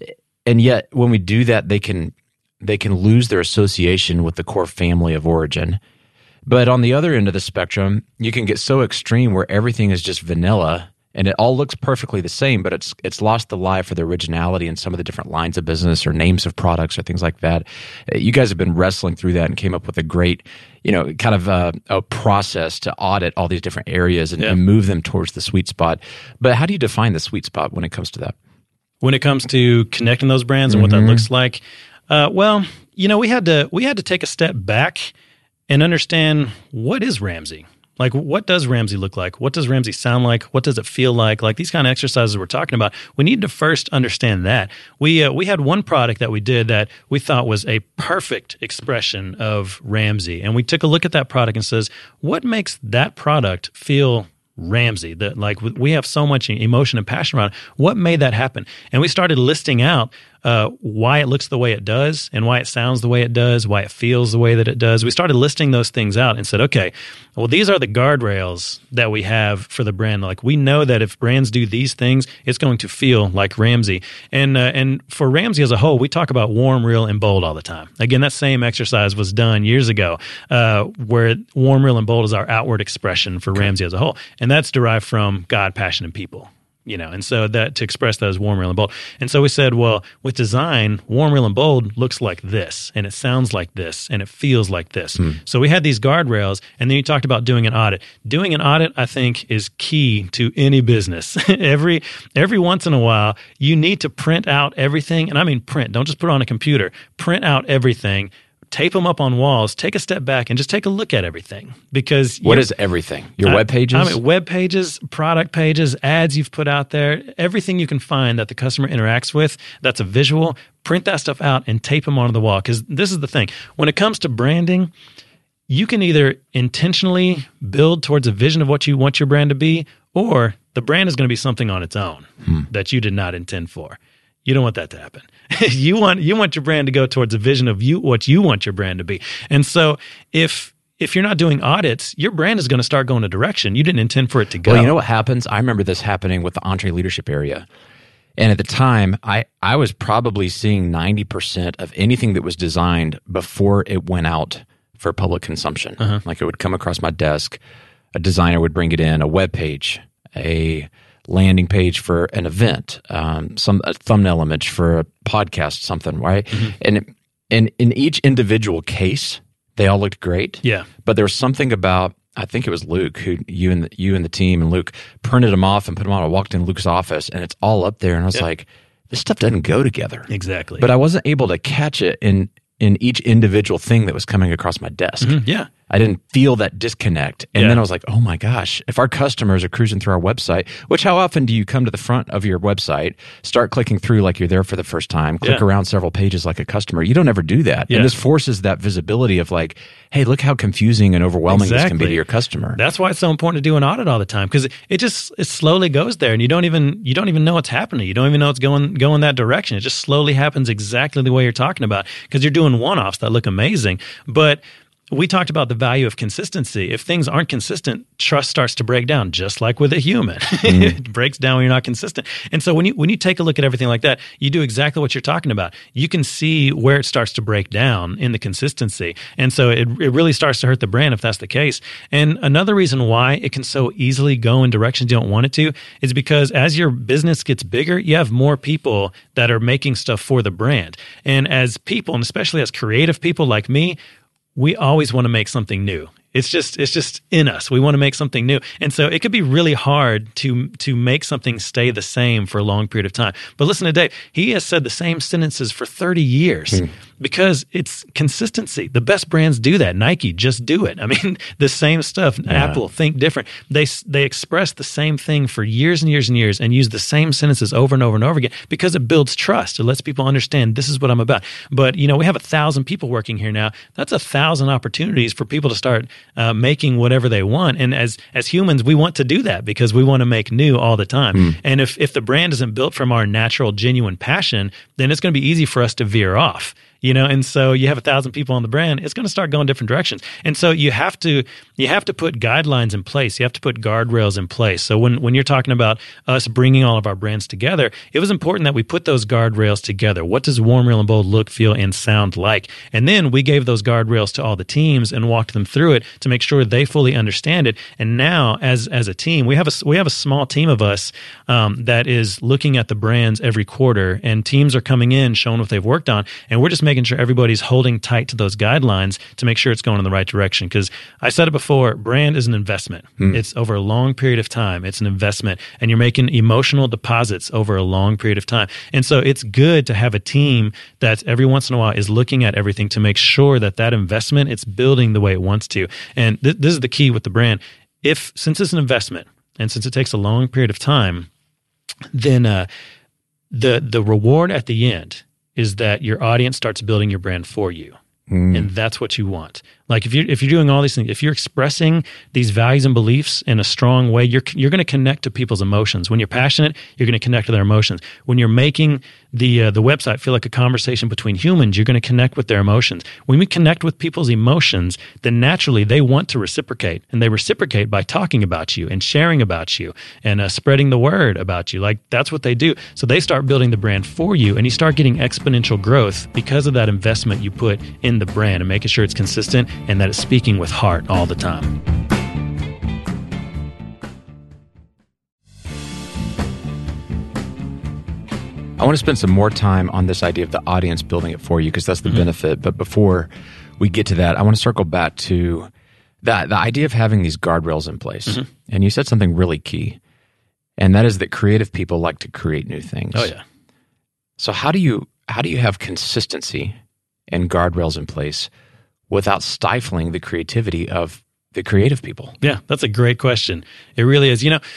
and yet when we do that, they can, they can lose their association with the core family of origin. But on the other end of the spectrum, you can get so extreme where everything is just vanilla and it all looks perfectly the same, but it's it's lost the lie for the originality in some of the different lines of business or names of products or things like that. You guys have been wrestling through that and came up with a great, you know, kind of a, a process to audit all these different areas and, yeah. and move them towards the sweet spot. But how do you define the sweet spot when it comes to that? When it comes to connecting those brands and mm-hmm. what that looks like, uh, well, you know, we had to we had to take a step back and understand, what is Ramsey? Like, what does Ramsey look like? What does Ramsey sound like? What does it feel like? Like these kind of exercises we're talking about, we need to first understand that. We uh, we had one product that we did that we thought was a perfect expression of Ramsey. And we took a look at that product and says, what makes that product feel Ramsey? That like we have so much emotion and passion around it. What made that happen? And we started listing out uh, why it looks the way it does and why it sounds the way it does, why it feels the way that it does. We started listing those things out and said, okay, well, these are the guardrails that we have for the brand. Like we know that if brands do these things, it's going to feel like Ramsey. And uh, and for Ramsey as a whole, we talk about warm, real, and bold all the time. Again, that same exercise was done years ago, uh, where warm, real, and bold is our outward expression for okay. Ramsey as a whole. And that's derived from God, passion, and people. You know, and so that to express that as warm, real, and bold. And so we said, well, with design, warm, real, and bold looks like this, and it sounds like this, and it feels like this. Mm. So we had these guardrails, and then you talked about doing an audit. Doing an audit, I think, is key to any business. every every once in a while, you need to print out everything, and I mean print. Don't just put it on a computer. Print out everything. Tape them up on walls, take a step back, and just take a look at everything. Because what is everything? Your I, web pages? I mean, web pages, product pages, ads you've put out there, everything you can find that the customer interacts with, that's a visual, print that stuff out and tape them onto the wall. Because this is the thing. When it comes to branding, you can either intentionally build towards a vision of what you want your brand to be, or the brand is going to be something on its own hmm. that you did not intend for. You don't want that to happen. you want you want your brand to go towards a vision of you what you want your brand to be. And so if if you're not doing audits, your brand is going to start going a direction you didn't intend for it to go. Well, you know what happens? I remember this happening with the EntreLeadership area. And at the time, I, I was probably seeing ninety percent of anything that was designed before it went out for public consumption. Uh-huh. Like it would come across my desk, a designer would bring it in, a web page, a landing page for an event, um, some a thumbnail image for a podcast, something, right? Mm-hmm. And and in each individual case, they all looked great. Yeah. But there was something about, I think it was Luke, who you and the, you and the team and Luke printed them off and put them on. I walked in Luke's office and it's all up there, and I was yeah. like, this stuff doesn't go together. Exactly. But I wasn't able to catch it in in each individual thing that was coming across my desk. Mm-hmm. Yeah. I didn't feel that disconnect. And yeah. then I was like, oh my gosh, if our customers are cruising through our website, which how often do you come to the front of your website, start clicking through like you're there for the first time, click yeah. around several pages like a customer? You don't ever do that. Yeah. And this forces that visibility of like, hey, look how confusing and overwhelming exactly. this can be to your customer. That's why it's so important to do an audit all the time, because it, it just it slowly goes there, and you don't even you don't even know what's happening. You don't even know it's going going that direction. It just slowly happens exactly the way you're talking about, because you're doing one-offs that look amazing, but we talked about the value of consistency. If things aren't consistent, trust starts to break down, just like with a human. Mm. It breaks down when you're not consistent. And so when you when you take a look at everything like that, you do exactly what you're talking about. You can see where it starts to break down in the consistency. And so it, it really starts to hurt the brand if that's the case. And another reason why it can so easily go in directions you don't want it to is because as your business gets bigger, you have more people that are making stuff for the brand. And as people, and especially as creative people like me, we always want to make something new. It's just it's just in us. We want to make something new. And so it could be really hard to to make something stay the same for a long period of time. But listen to Dave. He has said the same sentences for thirty years mm. because it's consistency. The best brands do that. Nike, just do it. I mean, the same stuff. Yeah. Apple, think different. They they express the same thing for years and years and years and use the same sentences over and over and over again because it builds trust. It lets people understand this is what I'm about. But, you know, we have a thousand people working here now. That's a thousand opportunities for people to start uh, making whatever they want. And as as humans, we want to do that because we want to make new all the time. Mm. And if if the brand isn't built from our natural, genuine passion, then it's going to be easy for us to veer off. You know, and so you have a thousand people on the brand, it's going to start going different directions. And so you have to you have to put guidelines in place. You have to put guardrails in place. So when, when you're talking about us bringing all of our brands together, it was important that we put those guardrails together. What does Warm, Real, and Bold look, feel, and sound like? And then we gave those guardrails to all the teams and walked them through it to make sure they fully understand it. And now, as as a team, we have a we have a small team of us um, that is looking at the brands every quarter, and teams are coming in, showing what they've worked on, and we're just making sure everybody's holding tight to those guidelines to make sure it's going in the right direction. Because I said it before, brand is an investment. Hmm. It's over a long period of time. It's an investment. And you're making emotional deposits over a long period of time. And so it's good to have a team that every once in a while is looking at everything to make sure that that investment, it's building the way it wants to. And th- this is the key with the brand. If, since it's an investment, and since it takes a long period of time, then uh, the the reward at the end is that your audience starts building your brand for you. Mm. And that's what you want. Like if you're, if you're doing all these things, if you're expressing these values and beliefs in a strong way, you're you're going to connect to people's emotions. When you're passionate, you're going to connect to their emotions. When you're making the uh, the website feel like a conversation between humans, you're going to connect with their emotions. When we connect with people's emotions, then naturally they want to reciprocate. And they reciprocate by talking about you and sharing about you and uh, spreading the word about you. Like that's what they do. So they start building the brand for you, and you start getting exponential growth because of that investment you put in the brand and making sure it's consistent and that it's speaking with heart all the time. I want to spend some more time on this idea of the audience building it for you because that's the mm-hmm. benefit. But before we get to that, I want to circle back to that the idea of having these guardrails in place. Mm-hmm. And you said something really key, and that is that creative people like to create new things. Oh yeah. So how do you how do you have consistency and guardrails in place without stifling the creativity of the creative people? Yeah, that's a great question. It really is. You know,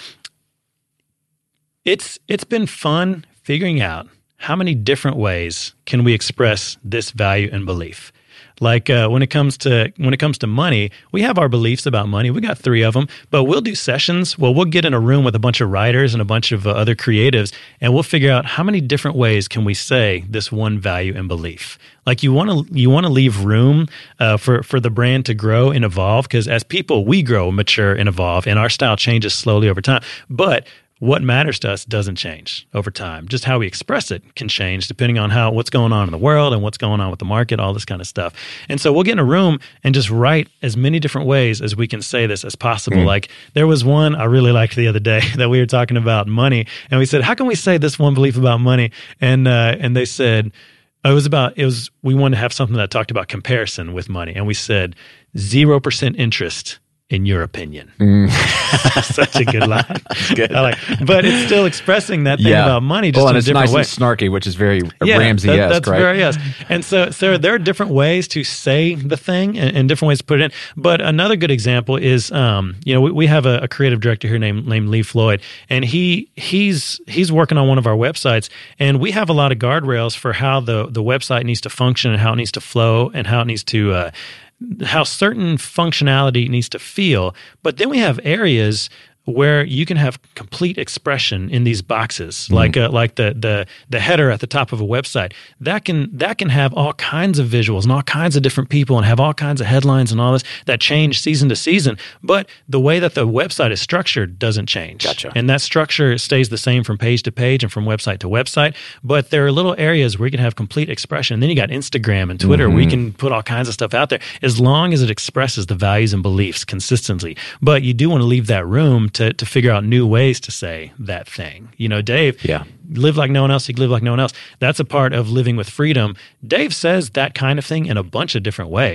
it's it's been fun figuring out how many different ways can we express this value and belief. Like uh, when it comes to when it comes to money, we have our beliefs about money. We got three of them, but we'll do sessions. Well, we'll get in a room with a bunch of writers and a bunch of uh, other creatives, and we'll figure out how many different ways can we say this one value and belief. Like you want to you want to leave room uh, for for the brand to grow and evolve, because as people we grow, mature, and evolve, and our style changes slowly over time. But what matters to us doesn't change over time. Just how we express it can change depending on how what's going on in the world and what's going on with the market, all this kind of stuff. And so we'll get in a room and just write as many different ways as we can say this as possible. Mm. Like there was one I really liked the other day that we were talking about money, and we said, how can we say this one belief about money? And uh, and they said, oh, it was about, it was, we wanted to have something that talked about comparison with money. And we said, zero percent interest in your opinion. Mm. Such a good line. That's good. I like, but it's still expressing that thing yeah. about money, just well, in a different nice way. It's nice and snarky, which is very yeah, Ramsey-esque, that, that's right? very yes. And so, so there are different ways to say the thing and, and different ways to put it in. But another good example is, um, you know, we, we have a, a creative director here named named Lee Floyd, and he he's he's working on one of our websites, and we have a lot of guardrails for how the the website needs to function and how it needs to flow and how it needs to. Uh, how certain functionality needs to feel. But then we have areas where you can have complete expression in these boxes, mm-hmm. like uh, like the the the header at the top of a website. That can that can have all kinds of visuals and all kinds of different people and have all kinds of headlines and all this that change season to season. But the way that the website is structured doesn't change. Gotcha. And that structure stays the same from page to page and from website to website. But there are little areas where you can have complete expression. And then you got Instagram and Twitter mm-hmm. where you can put all kinds of stuff out there as long as it expresses the values and beliefs consistently. But you do want to leave that room to to figure out new ways to say that thing. You know, Dave, yeah. live like no one else, you live like no one else. That's a part of living with freedom. Dave says that kind of thing in a bunch of different ways.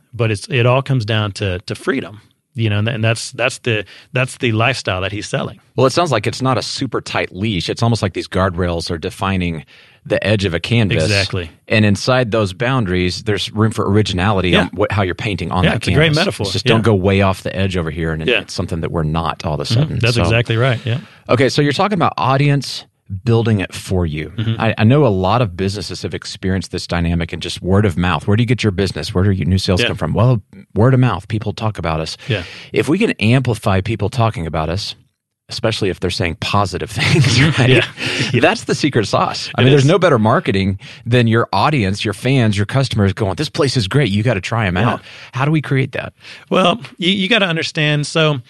but it's it all comes down to to freedom. You know, and that's that's the that's the lifestyle that he's selling. Well, it sounds like it's not a super tight leash. It's almost like these guardrails are defining the edge of a canvas. Exactly. And inside those boundaries, there's room for originality Yeah. on what, how you're painting on Yeah, that it's a canvas. great metaphor. It's just Yeah. don't go way off the edge over here, and it- Yeah. it's something that we're not all of a sudden. That's So- exactly right. Yeah. Okay, so you're talking about audience building it for you. Mm-hmm. I, I know a lot of businesses have experienced this dynamic and just word of mouth. Where do you get your business? Where do your new sales Yeah. come from? Well, word of mouth. People talk about us. Yeah. If we can amplify people talking about us, especially if they're saying positive things, right? Yeah. That's the secret sauce. I It mean, there's is. no better marketing than your audience, your fans, your customers going, this place is great. You got to try them Yeah. out. How do we create that? Well, you, you got to understand. So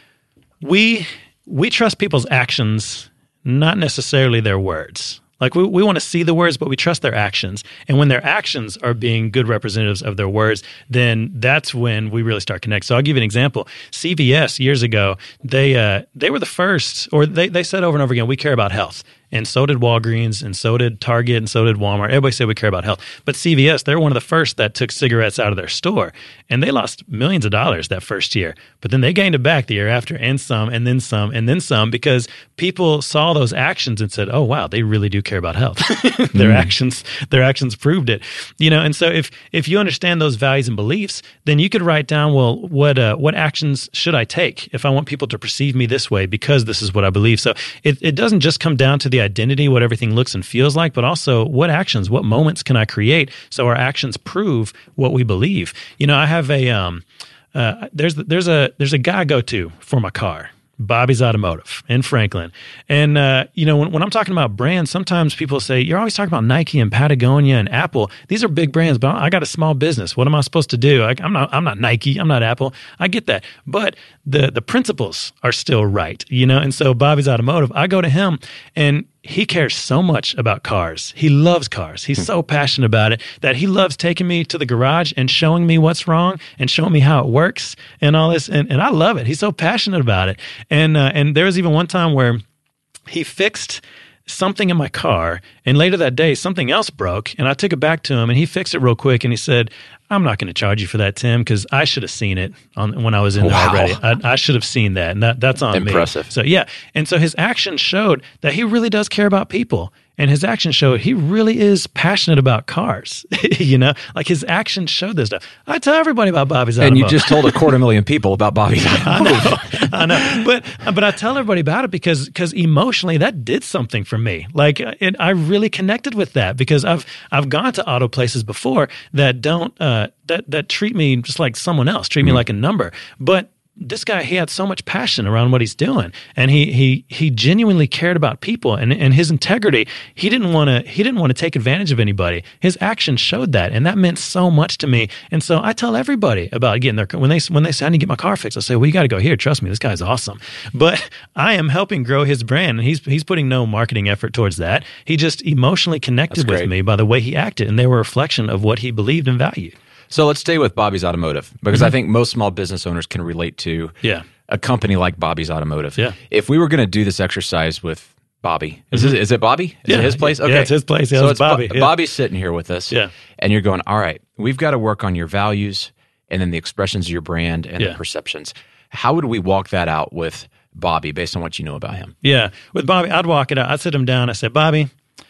we we trust people's actions, not necessarily their words. Like we, we want to see the words, but we trust their actions. And when their actions are being good representatives of their words, then that's when we really start connecting. So I'll give you an example. C V S years ago, they uh, they were the first, or they, they said over and over again, we care about health. And so did Walgreens, and so did Target, and so did Walmart. Everybody said we care about health. But C V S, they're one of the first that took cigarettes out of their store. And they lost millions of dollars that first year. But then they gained it back the year after, and some, and then some, and then some, because people saw those actions and said, oh, wow, they really do care about health. their Mm. actions their actions proved it. You know, and so if if you understand those values and beliefs, then you could write down, well, what uh, what actions should I take if I want people to perceive me this way because this is what I believe. So it, it doesn't just come down to the identity, what everything looks and feels like, but also what actions, what moments can I create so our actions prove what we believe. You know, I have a um, uh, there's there's a there's a guy I go to for my car. Bobby's Automotive in Franklin. And, uh, you know, when, when I'm talking about brands, sometimes people say, you're always talking about Nike and Patagonia and Apple. These are big brands, but I got a small business. What am I supposed to do? I, I'm not, I'm not Nike. I'm not Apple. I get that. But the, the principles are still right, you know? And so Bobby's Automotive, I go to him and he cares so much about cars. He loves cars. He's so passionate about it that he loves taking me to the garage and showing me what's wrong and showing me how it works and all this. And, and I love it. He's so passionate about it. And uh, and there was even one time where he fixed something in my car, and later that day something else broke, and I took it back to him, and he fixed it real quick, and he said, I'm not going to charge you for that, Tim, because I should have seen it on, when I was in Wow. there already. I, I should have seen that, and that, that's on Impressive. me. So yeah, and so his action showed that he really does care about people. And his actions showed he really is passionate about cars. You know, like his actions showed this stuff. I tell everybody about Bobby's And Automotive. you just told a quarter million people about Bobby's Automotive. I know, but but I tell everybody about it because because emotionally that did something for me. Like it, I really connected with that because I've I've gone to auto places before that don't uh, that that treat me just like someone else, treat me like a number, but. This guy, he had so much passion around what he's doing, and he he he genuinely cared about people and, and his integrity. He didn't want to he didn't want to take advantage of anybody. His actions showed that, and that meant so much to me. And so I tell everybody about getting their when they when they say I need to get my car fixed, I say, well, you got to go here. Trust me, this guy's awesome. But I am helping grow his brand, and he's he's putting no marketing effort towards that. He just emotionally connected That's with great. me by the way he acted, and they were a reflection of what he believed and valued. So let's stay with Bobby's Automotive because I think most small business owners can relate to Yeah. a company like Bobby's Automotive. Yeah. If we were going to do this exercise with Bobby, is, it, is it Bobby? Is Yeah. it his place? Yeah, Okay. it's his place. Yeah, so it's it's Bo- Bobby. Yeah. Bobby's sitting here with us. Yeah. And you're going, all right, we've got to work on your values and then the expressions of your brand and Yeah. the perceptions. How would we walk that out with Bobby based on what you know about him? Yeah. With Bobby, I'd walk it out. I'd sit him down. I said, Bobby,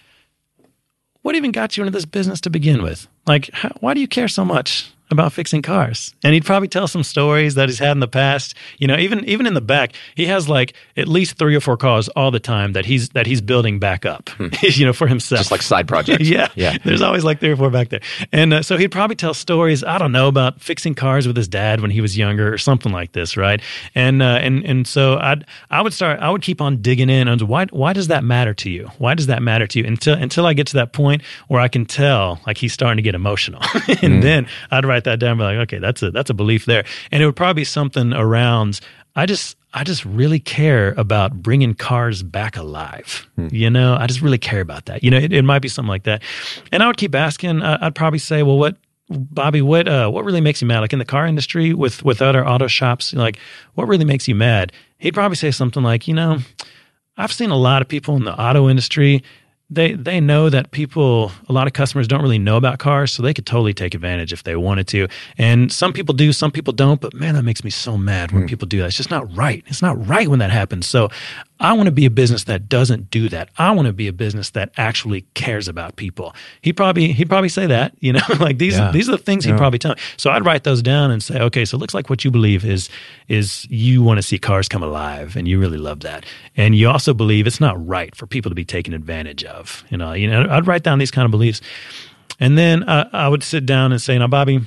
what even got you into this business to begin with? Like, how, why do you care so much about fixing cars? And he'd probably tell some stories that he's had in the past. You know, even even in the back, he has like at least three or four cars all the time that he's that he's building back up. You know, for himself, Just like side projects. yeah, Yeah. There's always like three or four back there, and uh, so he'd probably tell stories. I don't know about fixing cars with his dad when he was younger, or something like this, right? And uh, and and so I'd I would start. I would keep on digging in on why why does that matter to you? Why does that matter to you? Until until I get to that point where I can tell like he's starting to get emotional, and then I'd write that down. And be like, okay, that's a that's a belief there, and it would probably be something around. I just I just really care about bringing cars back alive. You know, I just really care about that. You know, it, it might be something like that. And I would keep asking. Uh, I'd probably say, well, what, Bobby, what uh, what really makes you mad? Like in the car industry with with other auto shops, like what really makes you mad? He'd probably say something like, you know, I've seen a lot of people in the auto industry. they they know that people, a lot of customers don't really know about cars, so they could totally take advantage if they wanted to. And some people do, some people don't, but man, that makes me so mad when mm. people do that. It's just not right. It's not right when that happens. So I want to be a business that doesn't do that. I want to be a business that actually cares about people. He probably he'd probably say that, you know, like these yeah. these are the things he'd yeah. probably tell me. So I'd write those down and say, okay, so it looks like what you believe is is you want to see cars come alive, and you really love that, and you also believe it's not right for people to be taken advantage of. You know, you know, I'd write down these kind of beliefs, and then uh, I would sit down and say, now, Bobby,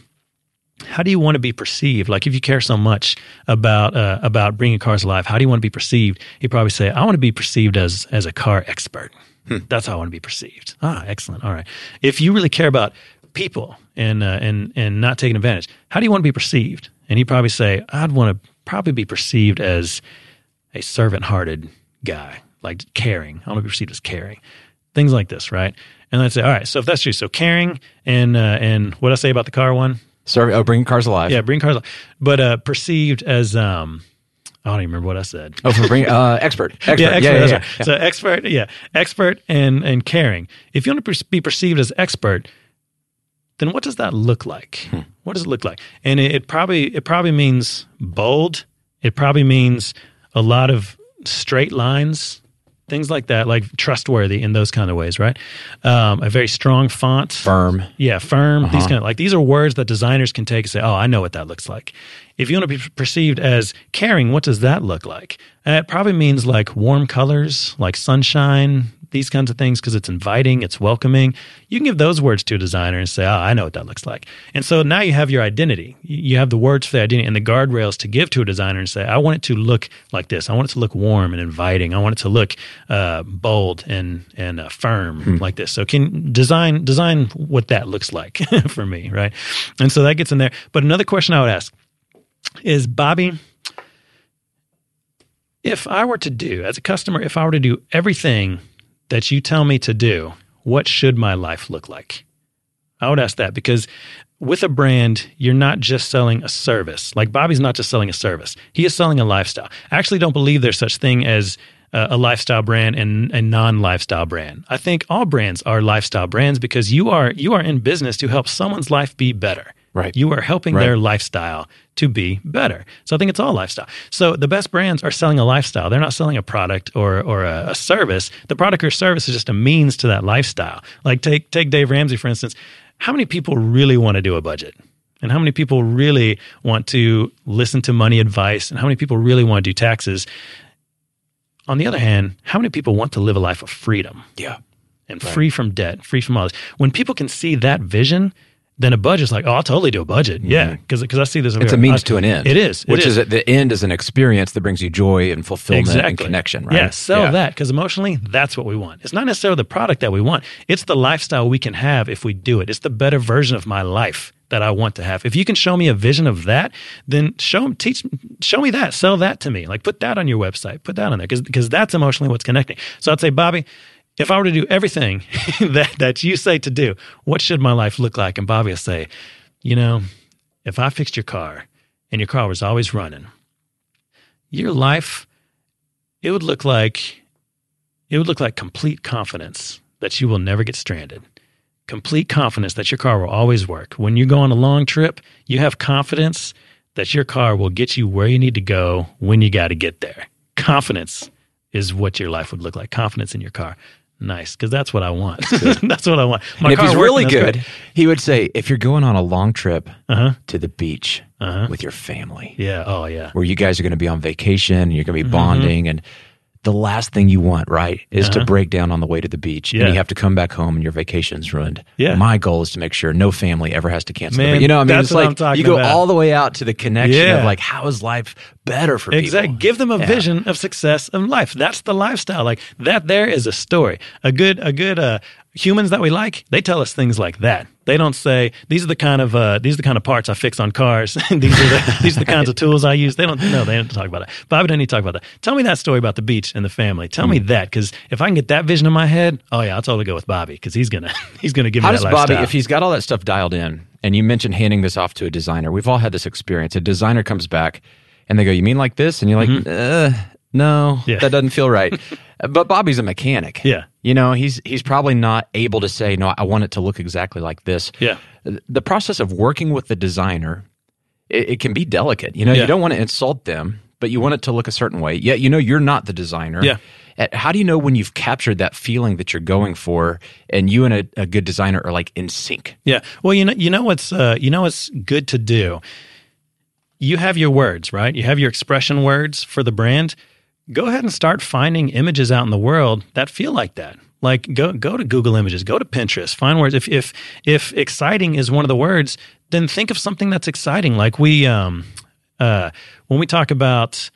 how do you want to be perceived? Like, if you care so much about uh, about bringing cars alive, how do you want to be perceived? He'd probably say, I want to be perceived as as a car expert. Hmm. That's how I want to be perceived. Ah, excellent. All right. If you really care about people and uh, and and not taking advantage, how do you want to be perceived? And he'd probably say, I'd want to probably be perceived as a servant-hearted guy, like caring. I want to be perceived as caring. Things like this, right? And I'd say, all right, so if that's true, so caring and uh, and what I say about the car one? Sorry, oh, bringing cars alive. Yeah, bringing cars alive. But uh, perceived as, um, I don't even remember what I said. Oh, for bring uh, expert. expert. Yeah, expert. Yeah, yeah, that's yeah, right. yeah. So expert, yeah, expert and and caring. If you want to be perceived as expert, then what does that look like? Hmm. What does it look like? And it, it probably it probably means bold. It probably means a lot of straight lines. Things like that, like trustworthy in those kind of ways, right? Um, a very strong font. Firm. Yeah, firm. Uh-huh. These kind of, like, these are words that designers can take and say, oh, I know what that looks like. If you want to be perceived as caring, what does that look like? And it probably means like warm colors, like sunshine, these kinds of things, because it's inviting, it's welcoming. You can give those words to a designer and say, oh, I know what that looks like. And so now you have your identity. You have the words for the identity and the guardrails to give to a designer and say, I want it to look like this. I want it to look warm and inviting. I want it to look uh, bold and and uh, firm hmm. like this. So can design design what that looks like for me, right? And so that gets in there. But another question I would ask is, Bobby, if I were to do, as a customer, if I were to do everything that you tell me to do, what should my life look like? I would ask that, because with a brand, you're not just selling a service. Like, Bobby's not just selling a service. He is selling a lifestyle. I actually don't believe there's such thing as uh, a lifestyle brand and a non-lifestyle brand. I think all brands are lifestyle brands, because you are you are in business to help someone's life be better. Right. You are helping right. their lifestyle to be better. So I think it's all lifestyle. So the best brands are selling a lifestyle. They're not selling a product or or a, a service. The product or service is just a means to that lifestyle. Like, take take Dave Ramsey, for instance. How many people really want to do a budget? And how many people really want to listen to money advice? And how many people really want to do taxes? On the other hand, how many people want to live a life of freedom? Yeah. And right. free from debt, free from all this. When people can see that vision, then a budget's like, oh, I'll totally do a budget. Mm-hmm. Yeah, because because I see this. It's a means I, to an end. It is. It which is. is the end is an experience that brings you joy and fulfillment exactly. and connection, right? Yeah, sell yeah. that, because emotionally, that's what we want. It's not necessarily the product that we want. It's the lifestyle we can have if we do it. It's the better version of my life that I want to have. If you can show me a vision of that, then show teach show me that. Sell that to me. Like, put that on your website. Put that on there, because because that's emotionally what's connecting. So I'd say, Bobby, if I were to do everything that, that you say to do, what should my life look like? And Bobby will say, you know, if I fixed your car and your car was always running, your life, it would look like, it would look like complete confidence that you will never get stranded. Complete confidence that your car will always work. When you go on a long trip, you have confidence that your car will get you where you need to go when you got to get there. Confidence is what your life would look like. Confidence in your car. Nice, because that's what I want. That's what I want. My and if car he's working, really good, great. He would say, if you're going on a long trip uh-huh. to the beach uh-huh. with your family, yeah, oh yeah, where you guys are going to be on vacation and you're going to be bonding, mm-hmm. and the last thing you want, right, is uh-huh. to break down on the way to the beach, yeah. and you have to come back home and your vacation's ruined. Yeah. My goal is to make sure no family ever has to cancel. Man, the, you know, I mean, that's it's what like I'm talking you go about. all the way out to the connection yeah. of like, how is life better for exactly. people? Give them a yeah. vision of success of life. That's the lifestyle. Like that, there is a story. A good, a good. Uh, humans that we like, they tell us things like that. They don't say, these are the kind of uh, these are the kind of parts I fix on cars. these are the these are the kinds of tools I use. They don't no, they don't talk about that. Bobby doesn't need to talk about that. Tell me that story about the beach and the family. Tell mm. me that, because if I can get that vision in my head, oh yeah, I'll totally go with Bobby, because he's gonna he's gonna give How me does that Bobby, lifestyle. if he's got all that stuff dialed in, and you mentioned handing this off to a designer, we've all had this experience. A designer comes back and they go, you mean like this? And you're like, mm-hmm. uh, no, Yeah. that doesn't feel right. But Bobby's a mechanic. Yeah. You know, he's he's probably not able to say, no, I want it to look exactly like this. Yeah. The process of working with the designer, it, it can be delicate. You know, Yeah. you don't want to insult them, but you want it to look a certain way. Yet, you know, you're not the designer. Yeah. Uh, How do you know when you've captured that feeling that you're going for, and you and a, a good designer are like in sync? Yeah. Well, you know, you know what's uh, you know what's good to do. You have your words, right? You have your expression words for the brand. Go ahead and start finding images out in the world that feel like that. Like go go to Google Images, go to Pinterest, find words. If if if exciting is one of the words, then think of something that's exciting. Like we um uh when we talk about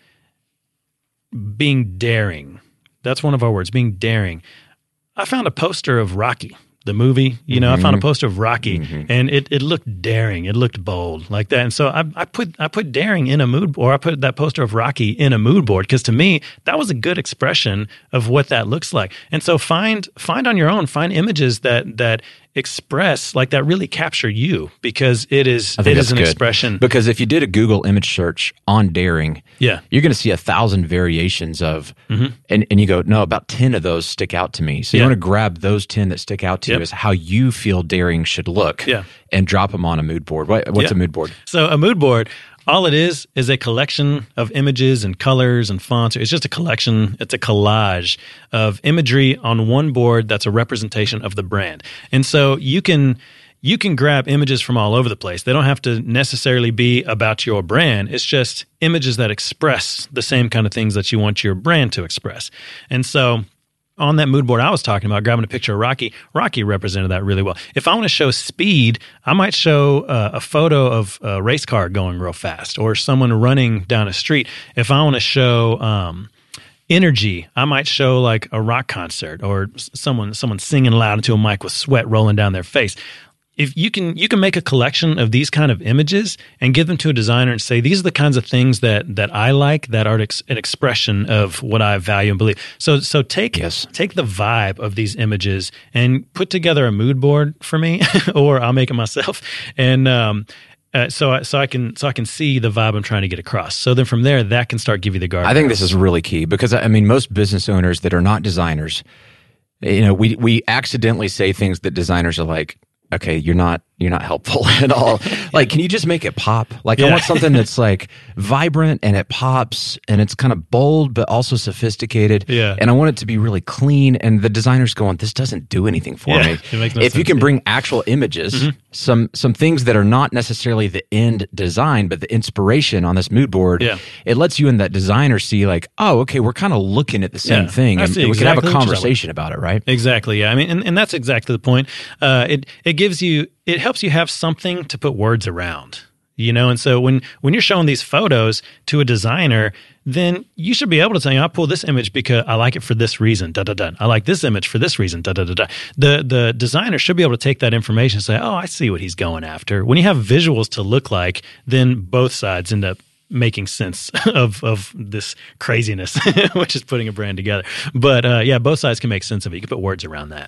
being daring, that's one of our words, being daring. I found a poster of Rocky, the movie. You know, mm-hmm. I found a poster of Rocky, mm-hmm. and it, it looked daring. It looked bold, like that. And so I, I put I put daring in a mood, or I put that poster of Rocky in a mood board, because to me that was a good expression of what that looks like. And so find find on your own, find images that that express, like that really capture you, because it is it is an good. expression. Because if you did a Google image search on daring, yeah, you're going to see a thousand variations of, mm-hmm. and, and you go, no, about ten of those stick out to me. So you yeah. want to grab those ten that stick out to yep. you as how you feel daring should look, yeah. and drop them on a mood board. What, what's yeah. a mood board? So a mood board, all it is is a collection of images and colors and fonts. It's just a collection. It's a collage of imagery on one board that's a representation of the brand. And so you can you can grab images from all over the place. They don't have to necessarily be about your brand. It's just images that express the same kind of things that you want your brand to express. And so on that mood board I was talking about, grabbing a picture of Rocky, Rocky represented that really well. If I want to show speed, I might show uh, a photo of a race car going real fast, or someone running down a street. If I want to show um, energy, I might show like a rock concert, or someone someone singing loud into a mic with sweat rolling down their face. If you can, you can make a collection of these kind of images and give them to a designer and say, these are the kinds of things that that I like, that are ex- an expression of what I value and believe. So, so take yes. take the vibe of these images and put together a mood board for me, or I'll make it myself. And um, uh, so, I, so I can so I can see the vibe I'm trying to get across. So then from there, that can start give you the guard. I think this is really key, because I mean, most business owners that are not designers, you know, we we accidentally say things that designers are like, okay, you're not you're not helpful at all. Like, can you just make it pop? Like, yeah. I want something that's like vibrant and it pops and it's kind of bold but also sophisticated. Yeah. And I want it to be really clean. And the designer's going, this doesn't do anything for yeah, me. It makes no if sense. you can bring actual images, mm-hmm. some some things that are not necessarily the end design, but the inspiration on this mood board, yeah. it lets you and that designer see like, oh, okay, we're kind of looking at the same yeah. thing, and we exactly can have a conversation about it, right? Exactly. Yeah. I mean, and, and that's exactly the point. Uh, it it gives you, it helps you have something to put words around, you know? And so when, when you're showing these photos to a designer, then you should be able to say, I pull this image because I like it for this reason, da, da, da. I like this image for this reason, da, da, da, da. The, the designer should be able to take that information and say, oh, I see what he's going after. When you have visuals to look like, then both sides end up making sense of of this craziness, which is putting a brand together. But uh, yeah, both sides can make sense of it. You can put words around that.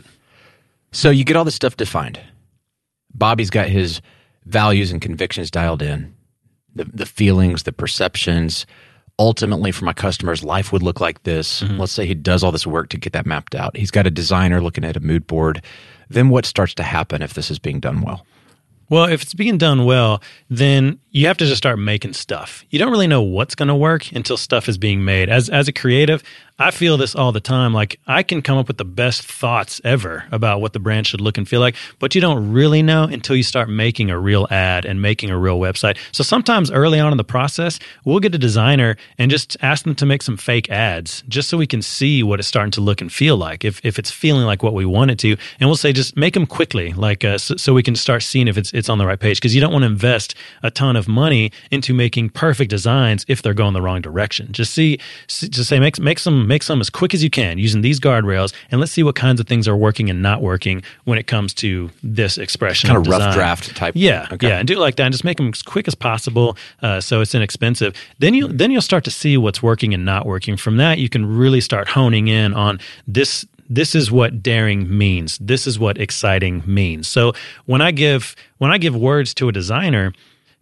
So you get all this stuff defined. Bobby's got his values and convictions dialed in, the the feelings, the perceptions. Ultimately, for my customers, life would look like this. Mm-hmm. Let's say he does all this work to get that mapped out. He's got a designer looking at a mood board. Then what starts to happen if this is being done well? Well, if it's being done well, then you have to just start making stuff. You don't really know what's going to work until stuff is being made. As as a creative, I feel this all the time. Like, I can come up with the best thoughts ever about what the brand should look and feel like, but you don't really know until you start making a real ad and making a real website. So sometimes early on in the process, we'll get a designer and just ask them to make some fake ads just so we can see what it's starting to look and feel like, if if it's feeling like what we want it to. And we'll say, just make them quickly, like uh, so, so we can start seeing if it's it's on the right page, because you don't want to invest a ton of money into making perfect designs if they're going the wrong direction. Just see, just say, make make some make some as quick as you can using these guardrails, and let's see what kinds of things are working and not working when it comes to this expression. Kind of, of rough design. draft type. Yeah, okay. yeah, and do it like that, and just make them as quick as possible, uh, so it's inexpensive. Then you then you'll start to see what's working and not working. From that, you can really start honing in on this. This is what daring means. This is what exciting means. So when I give when I give words to a designer,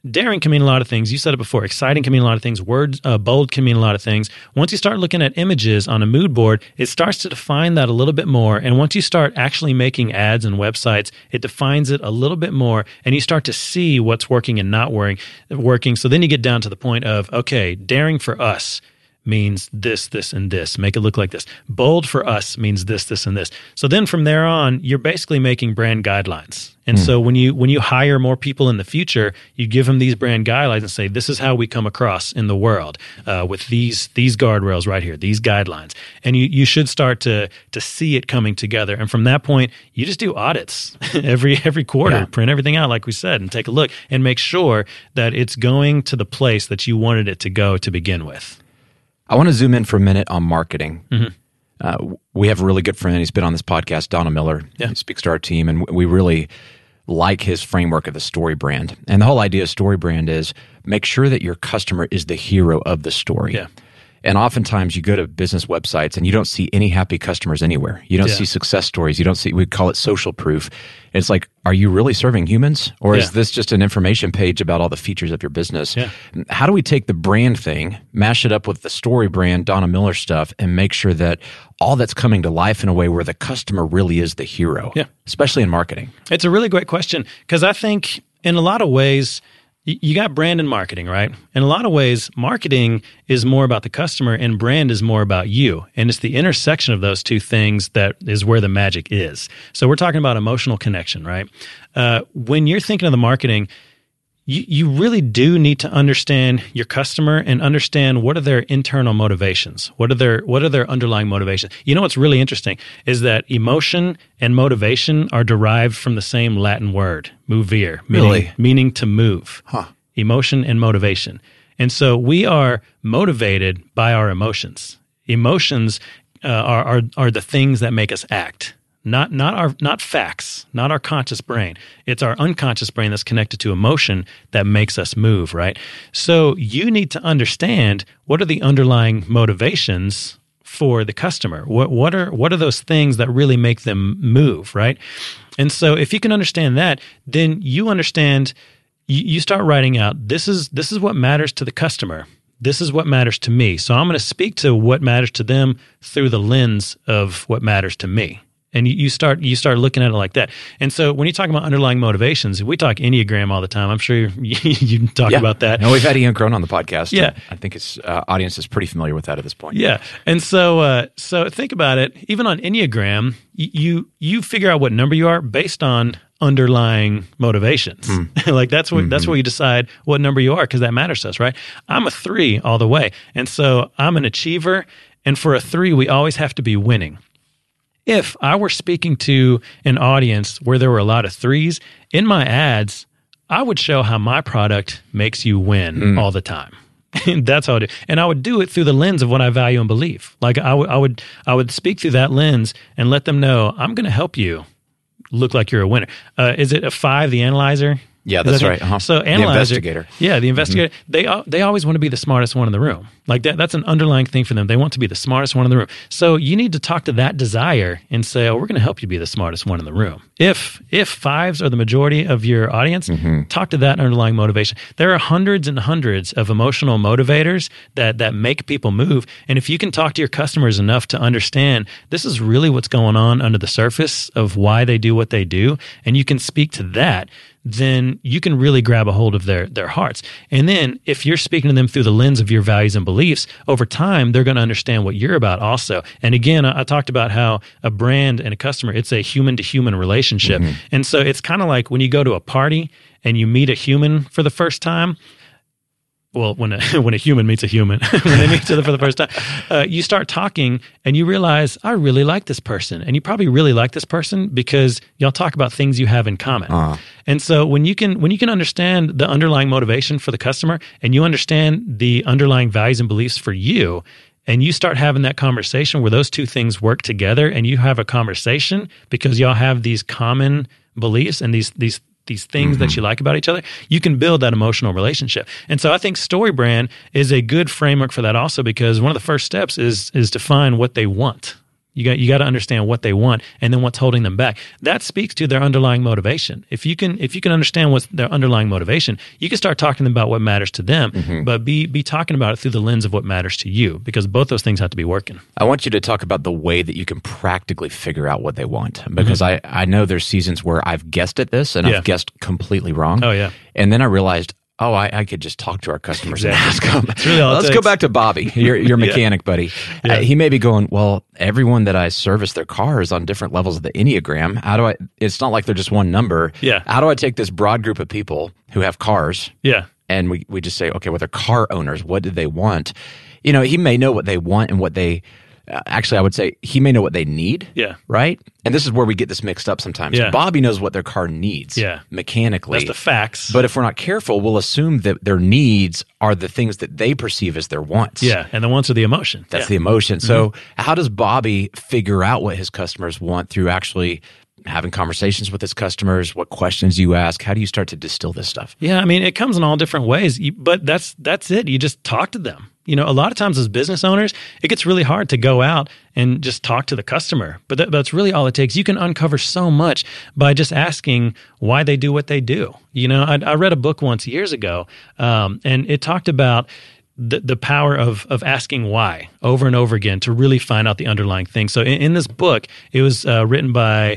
daring can mean a lot of things. You said it before. Exciting can mean a lot of things. Words, uh, bold can mean a lot of things. Once you start looking at images on a mood board, it starts to define that a little bit more. And once you start actually making ads and websites, it defines it a little bit more. And you start to see what's working and not working. working. So then you get down to the point of, okay, daring for us means this, this, and this. Make it look like this. Bold for us means this, this, and this. So then from there on, you're basically making brand guidelines. And mm. so when you when you hire more people in the future, you give them these brand guidelines and say, this is how we come across in the world uh, with these these guardrails right here, these guidelines. And you, you should start to to see it coming together. And from that point, you just do audits every every quarter, yeah. print everything out like we said, and take a look and make sure that it's going to the place that you wanted it to go to begin with. I want to zoom in for a minute on marketing. Mm-hmm. Uh, we have a really good friend. He's been on this podcast, Donald Miller. Yeah. He speaks to our team, and we really like his framework of the story brand. And the whole idea of story brand is make sure that your customer is the hero of the story. Yeah. And oftentimes you go to business websites and you don't see any happy customers anywhere. You don't yeah. see success stories. You don't see, we call it social proof. It's like, are you really serving humans? Or yeah. is this just an information page about all the features of your business? Yeah. How do we take the brand thing, mash it up with the story brand, Donna Miller stuff, and make sure that all that's coming to life in a way where the customer really is the hero, yeah. especially in marketing? It's a really great question because I think in a lot of ways, you got brand and marketing, right? In a lot of ways, marketing is more about the customer and brand is more about you. And it's the intersection of those two things that is where the magic is. So we're talking about emotional connection, right? Uh, when you're thinking of the marketing, you, you really do need to understand your customer and understand what are their internal motivations. What are their what are their underlying motivations? You know what's really interesting is that emotion and motivation are derived from the same Latin word, movere, meaning, really? meaning to move. Huh. Emotion and motivation. And so we are motivated by our emotions. Emotions uh, are, are are the things that make us act. Not not our not facts, not our conscious brain. It's our unconscious brain that's connected to emotion that makes us move, right? So you need to understand what are the underlying motivations for the customer. What what are what are those things that really make them move, right? And so if you can understand that, then you understand you, you start writing out this is this is what matters to the customer. This is what matters to me. So I'm going to speak to what matters to them through the lens of what matters to me. And you, you start you start looking at it like that. And so when you talk about underlying motivations, we talk Enneagram all the time. I'm sure you, you talk yeah. about that. No, we've had Ian Crone on the podcast. Yeah. I think his uh, audience is pretty familiar with that at this point. Yeah. And so uh, so think about it. Even on Enneagram, you you figure out what number you are based on underlying motivations. Mm. like that's what mm-hmm. that's where you decide what number you are because that matters to us, right? I'm a three all the way. And so I'm an achiever. And for a three, we always have to be winning. If I were speaking to an audience where there were a lot of threes, in my ads, I would show how my product makes you win mm. all the time. That's how I do. And I would do it through the lens of what I value and believe. Like I would, I would, I would speak through that lens and let them know I'm going to help you look like you're a winner. Uh, is it a five, the analyzer? Yeah, that's that right. Uh-huh. So analyzer, the investigator. Yeah, the investigator. Mm-hmm. They uh, they always want to be the smartest one in the room. Like that. That's an underlying thing for them. They want to be the smartest one in the room. So you need to talk to that desire and say, "Oh, we're going to help you be the smartest one in the room." If if fives are the majority of your audience, mm-hmm. talk to that underlying motivation. There are hundreds and hundreds of emotional motivators that that make people move. And if you can talk to your customers enough to understand this is really what's going on under the surface of why they do what they do, and you can speak to that, then you can really grab a hold of their their hearts. And then if you're speaking to them through the lens of your values and beliefs, over time, they're going to understand what you're about also. And again, I, I talked about how a brand and a customer, it's a human-to-human relationship. Mm-hmm. And so it's kind of like when you go to a party and you meet a human for the first time. Well, when a, when a human meets a human, when they meet each other for the first time, uh, you start talking and you realize, I really like this person. And you probably really like this person because y'all talk about things you have in common. Uh-huh. And so when you can when you can understand the underlying motivation for the customer and you understand the underlying values and beliefs for you, and you start having that conversation where those two things work together and you have a conversation because y'all have these common beliefs and these these these things mm-hmm. that you like about each other, you can build that emotional relationship. And so I think StoryBrand is a good framework for that also because one of the first steps is is define what they want. You got you got to understand what they want and then what's holding them back. That speaks to their underlying motivation. If you can if you can understand what's their underlying motivation, you can start talking to them about what matters to them, mm-hmm. but be be talking about it through the lens of what matters to you, because both those things have to be working. I want you to talk about the way that you can practically figure out what they want, because mm-hmm. I, I know there's seasons where I've guessed at this and yeah. I've guessed completely wrong. Oh, yeah. And then I realized, oh, I, I could just talk to our customers exactly. and ask them. That's really all it Let's takes. go back to Bobby, your, your mechanic yeah. buddy. Yeah. Uh, he may be going, well, everyone that I service their car is on different levels of the Enneagram. How do I, it's not like they're just one number. Yeah. How do I take this broad group of people who have cars? Yeah. And we, we just say, okay, well, they're car owners. What do they want? You know, he may know what they want and what they, Uh, actually, I would say he may know what they need. Yeah. Right? And this is where we get this mixed up sometimes. Yeah. Bobby knows what their car needs. Yeah. Mechanically. That's the facts. But if we're not careful, we'll assume that their needs are the things that they perceive as their wants. Yeah. And the wants are the emotion. That's yeah. the emotion. Mm-hmm. So how does Bobby figure out what his customers want through actually having conversations with his customers? What questions you ask? How do you start to distill this stuff? Yeah, I mean, it comes in all different ways, you, but that's that's it. You just talk to them. You know, a lot of times as business owners, it gets really hard to go out and just talk to the customer. But that, that's really all it takes. You can uncover so much by just asking why they do what they do. You know, I, I read a book once years ago, um, and it talked about the the power of of asking why over and over again to really find out the underlying thing. So in, in this book, it was uh, written by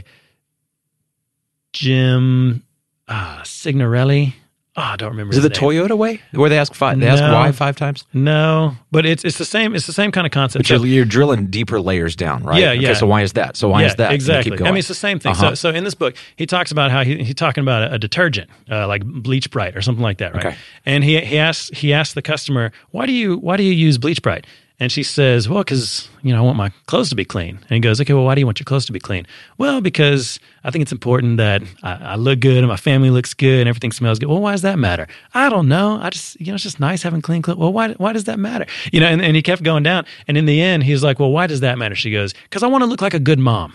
Jim uh, Signorelli. Oh, I don't remember. Is it his the name. Toyota way, where they ask five, they No. ask why five times? No, but it's it's the same. It's the same kind of concept. But you're, you're drilling deeper layers down, right? Yeah, okay, yeah. So why is that? So why yeah, is that? And exactly? keep I going. mean, it's the same thing. Uh-huh. So, so in this book, he talks about how he, he's talking about a, a detergent, uh, like Bleach Bright or something like that, right? Okay. And he he asks he asks the customer, why do you why do you use Bleach Bright? And she says, well, because, you know, I want my clothes to be clean. And he goes, okay, well, why do you want your clothes to be clean? Well, because I think it's important that I, I look good and my family looks good and everything smells good. Well, why does that matter? I don't know. I just, you know, it's just nice having clean clothes. Well, why why does that matter? You know, and, and he kept going down. And in the end, he's like, well, why does that matter? She goes, because I want to look like a good mom.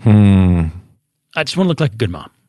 Hmm. I just want to look like a good mom.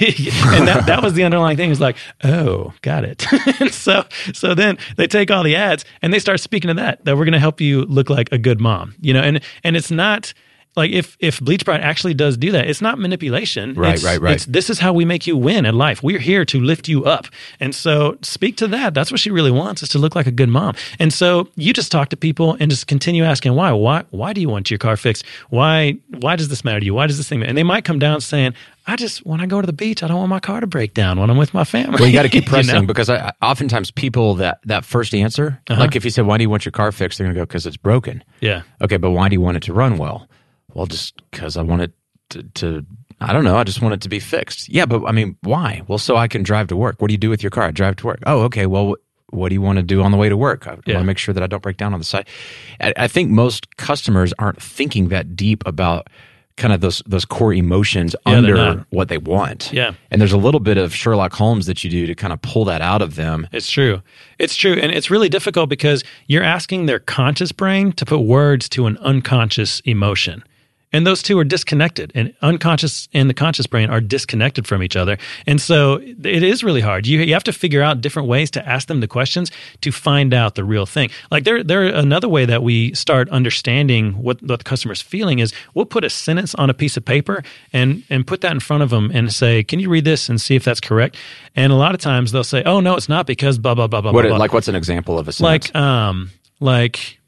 and that, that was the underlying thing. It's like, oh, got it. and so so then they take all the ads and they start speaking to that, that we're going to help you look like a good mom. You know, and and it's not like if if Bleach Bright actually does do that, it's not manipulation. Right, it's, right, right. It's, this is how we make you win in life. We're here to lift you up. And so speak to that. That's what she really wants, is to look like a good mom. And so you just talk to people and just continue asking why. Why why do you want your car fixed? Why why does this matter to you? Why does this thing matter? And they might come down saying, I just, when I go to the beach, I don't want my car to break down when I'm with my family. Well, you got to keep pressing you know? because I, oftentimes people that, that first answer, Uh-huh. like if you said, why do you want your car fixed? They're going to go, because it's broken. Yeah. Okay, but why do you want it to run well? Well, just because I want it to, to, I don't know, I just want it to be fixed. Yeah, but I mean, why? Well, so I can drive to work. What do you do with your car? I drive to work. Oh, okay, well, what do you want to do on the way to work? I Yeah. want to make sure that I don't break down on the side. I, I think most customers aren't thinking that deep about kind of those those core emotions Yeah, they're under not. what they want. Yeah. And there's a little bit of Sherlock Holmes that you do to kind of pull that out of them. It's true. It's true. And it's really difficult because you're asking their conscious brain to put words to an unconscious emotion. And those two are disconnected, and unconscious and the conscious brain are disconnected from each other. And so it is really hard. You you have to figure out different ways to ask them the questions to find out the real thing. Like there, there another way that we start understanding what, what the customer's feeling is, we'll put a sentence on a piece of paper and, and put that in front of them and say, can you read this and see if that's correct? And a lot of times they'll say, oh, no, it's not because blah, blah, blah, blah, What, blah. like what's an example of a sentence? Like, um, like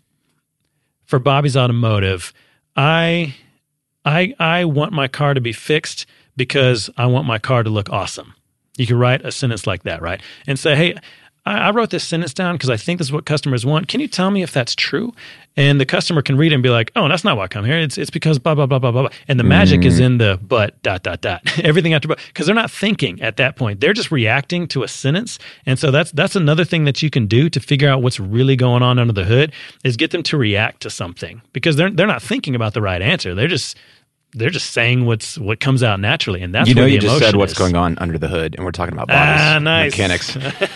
for Bobby's Automotive, I... I I want my car to be fixed because I want my car to look awesome. You could write a sentence like that, right? And say, hey, I, I wrote this sentence down because I think this is what customers want. Can you tell me if that's true? And the customer can read it and be like, oh, that's not why I come here. It's it's because blah, blah, blah, blah, blah. And the magic mm. is in the but, dot, dot, dot. Everything after but. Because they're not thinking at that point. They're just reacting to a sentence. And so that's that's another thing that you can do to figure out what's really going on under the hood is get them to react to something. Because they're they're not thinking about the right answer. They're just they're just saying what's what comes out naturally. And that's you know, where the you just said what's is. going on under the hood, and we're talking about bodies, ah, nice. mechanics.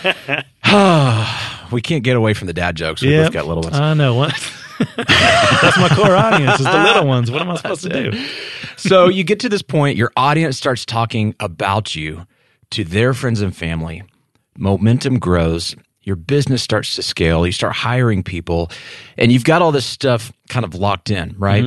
We can't get away from the dad jokes. We've Yep. both got little ones. I know. What? That's my core audience is the little ones. What am I supposed to do? So you get to this point, your audience starts talking about you to their friends and family. Momentum grows. Your business starts to scale. You start hiring people, and you've got all this stuff kind of locked in, right? Mm-hmm.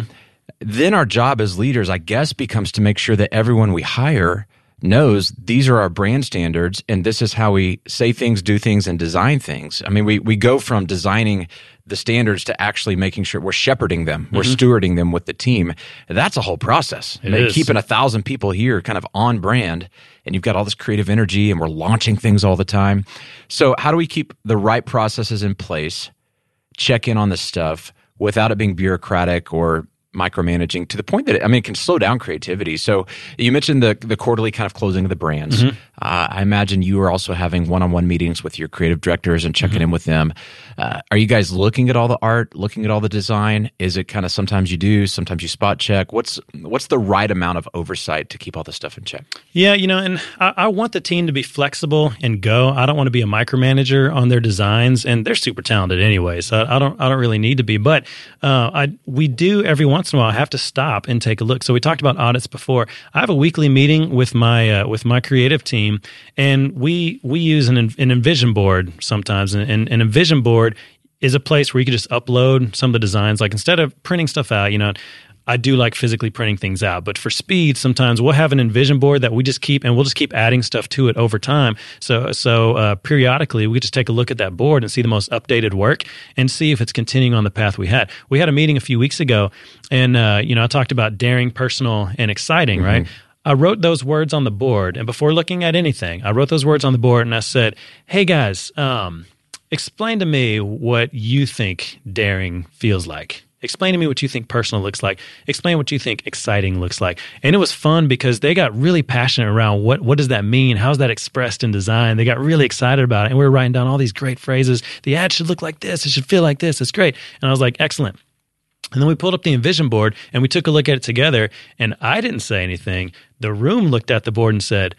then our job as leaders, I guess, becomes to make sure that everyone we hire knows these are our brand standards and this is how we say things, do things, and design things. I mean, we we go from designing the standards to actually making sure we're shepherding them, mm-hmm. we're stewarding them with the team. That's a whole process. It Maybe is. Keeping a thousand people here kind of on brand, and you've got all this creative energy and we're launching things all the time. So how do we keep the right processes in place, check in on this stuff without it being bureaucratic or micromanaging to the point that it, I mean, it can slow down creativity. So you mentioned the the quarterly kind of closing of the brands. Mm-hmm. Uh, I imagine you are also having one-on-one meetings with your creative directors and checking mm-hmm. in with them. Uh, are you guys looking at all the art, looking at all the design? Is it kind of sometimes you do, sometimes you spot check? What's what's the right amount of oversight to keep all this stuff in check? Yeah, you know, and I, I want the team to be flexible and go. I don't want to be a micromanager on their designs, and they're super talented anyway, so I don't I don't really need to be. But uh, I we do every once in a while have to stop and take a look. So we talked about audits before. I have a weekly meeting with my uh, with my creative team, and we we use an an Envision board sometimes, and, and an Envision board is a place where you can just upload some of the designs. Like instead of printing stuff out, you know, I do like physically printing things out, but for speed, sometimes we'll have an Envision board that we just keep, and we'll just keep adding stuff to it over time. So, so uh, periodically, we just take a look at that board and see the most updated work and see if it's continuing on the path we had. We had a meeting a few weeks ago, and uh, you know, I talked about daring, personal, and exciting, mm-hmm. right? I wrote those words on the board, and before looking at anything, I wrote those words on the board, and I said, "Hey guys, um, explain to me what you think daring feels like." Explain to me what you think personal looks like. Explain what you think exciting looks like. And it was fun because they got really passionate around what, what does that mean? How's that expressed in design? They got really excited about it. And we were writing down all these great phrases. The ad should look like this. It should feel like this. It's great. And I was like, excellent. And then we pulled up the Envision board and we took a look at it together. And I didn't say anything. The room looked at the board and said,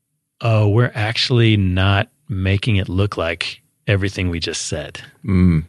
oh, we're actually not making it look like everything we just said. Mm.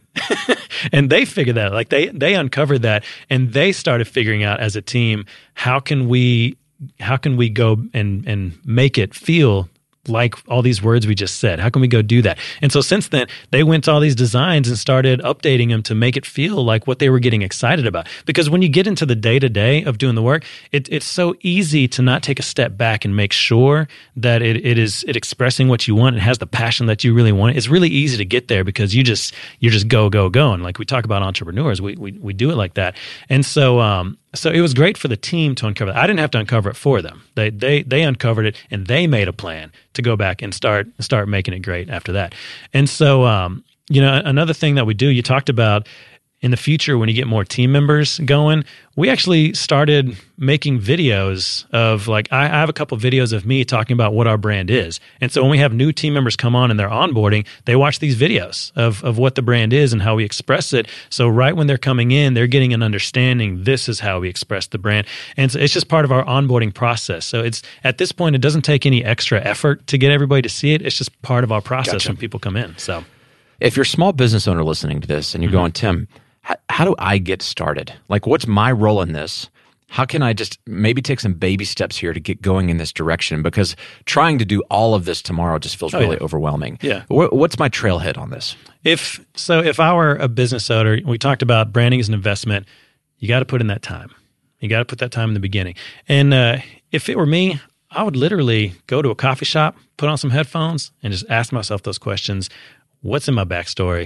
And they figured that, like they they uncovered that, and they started figuring out as a team, how can we how can we go and and make it feel like all these words we just said? How can we go do that? And so since then, they went to all these designs and started updating them to make it feel like what they were getting excited about. Because when you get into the day-to-day of doing the work, it, it's so easy to not take a step back and make sure that it, it is it expressing what you want. It has the passion that you really want. It's really easy to get there because you just you're just go, go, go. And like we talk about entrepreneurs, we we, we do it like that. And so um So it was great for the team to uncover that. I didn't have to uncover it for them. They they they uncovered it, and they made a plan to go back and start start making it great after that. And so, um, you know, another thing that we do, you talked about in the future when you get more team members going, we actually started making videos of like, I, I have a couple of videos of me talking about what our brand is. And so when we have new team members come on and they're onboarding, they watch these videos of, of what the brand is and how we express it. So right when they're coming in, they're getting an understanding, this is how we express the brand. And so it's just part of our onboarding process. So it's at this point, it doesn't take any extra effort to get everybody to see it. It's just part of our process Gotcha. When people come in. So if you're a small business owner listening to this and you're mm-hmm. going, Tim, how, how do I get started? Like, what's my role in this? How can I just maybe take some baby steps here to get going in this direction? Because trying to do all of this tomorrow just feels oh, really yeah. overwhelming. Yeah. What, what's my trailhead on this? If so, if I were a business owner, we talked about branding as an investment. You got to put in that time. You got to put that time in the beginning. And uh, if it were me, I would literally go to a coffee shop, put on some headphones, and just ask myself those questions. What's in my backstory?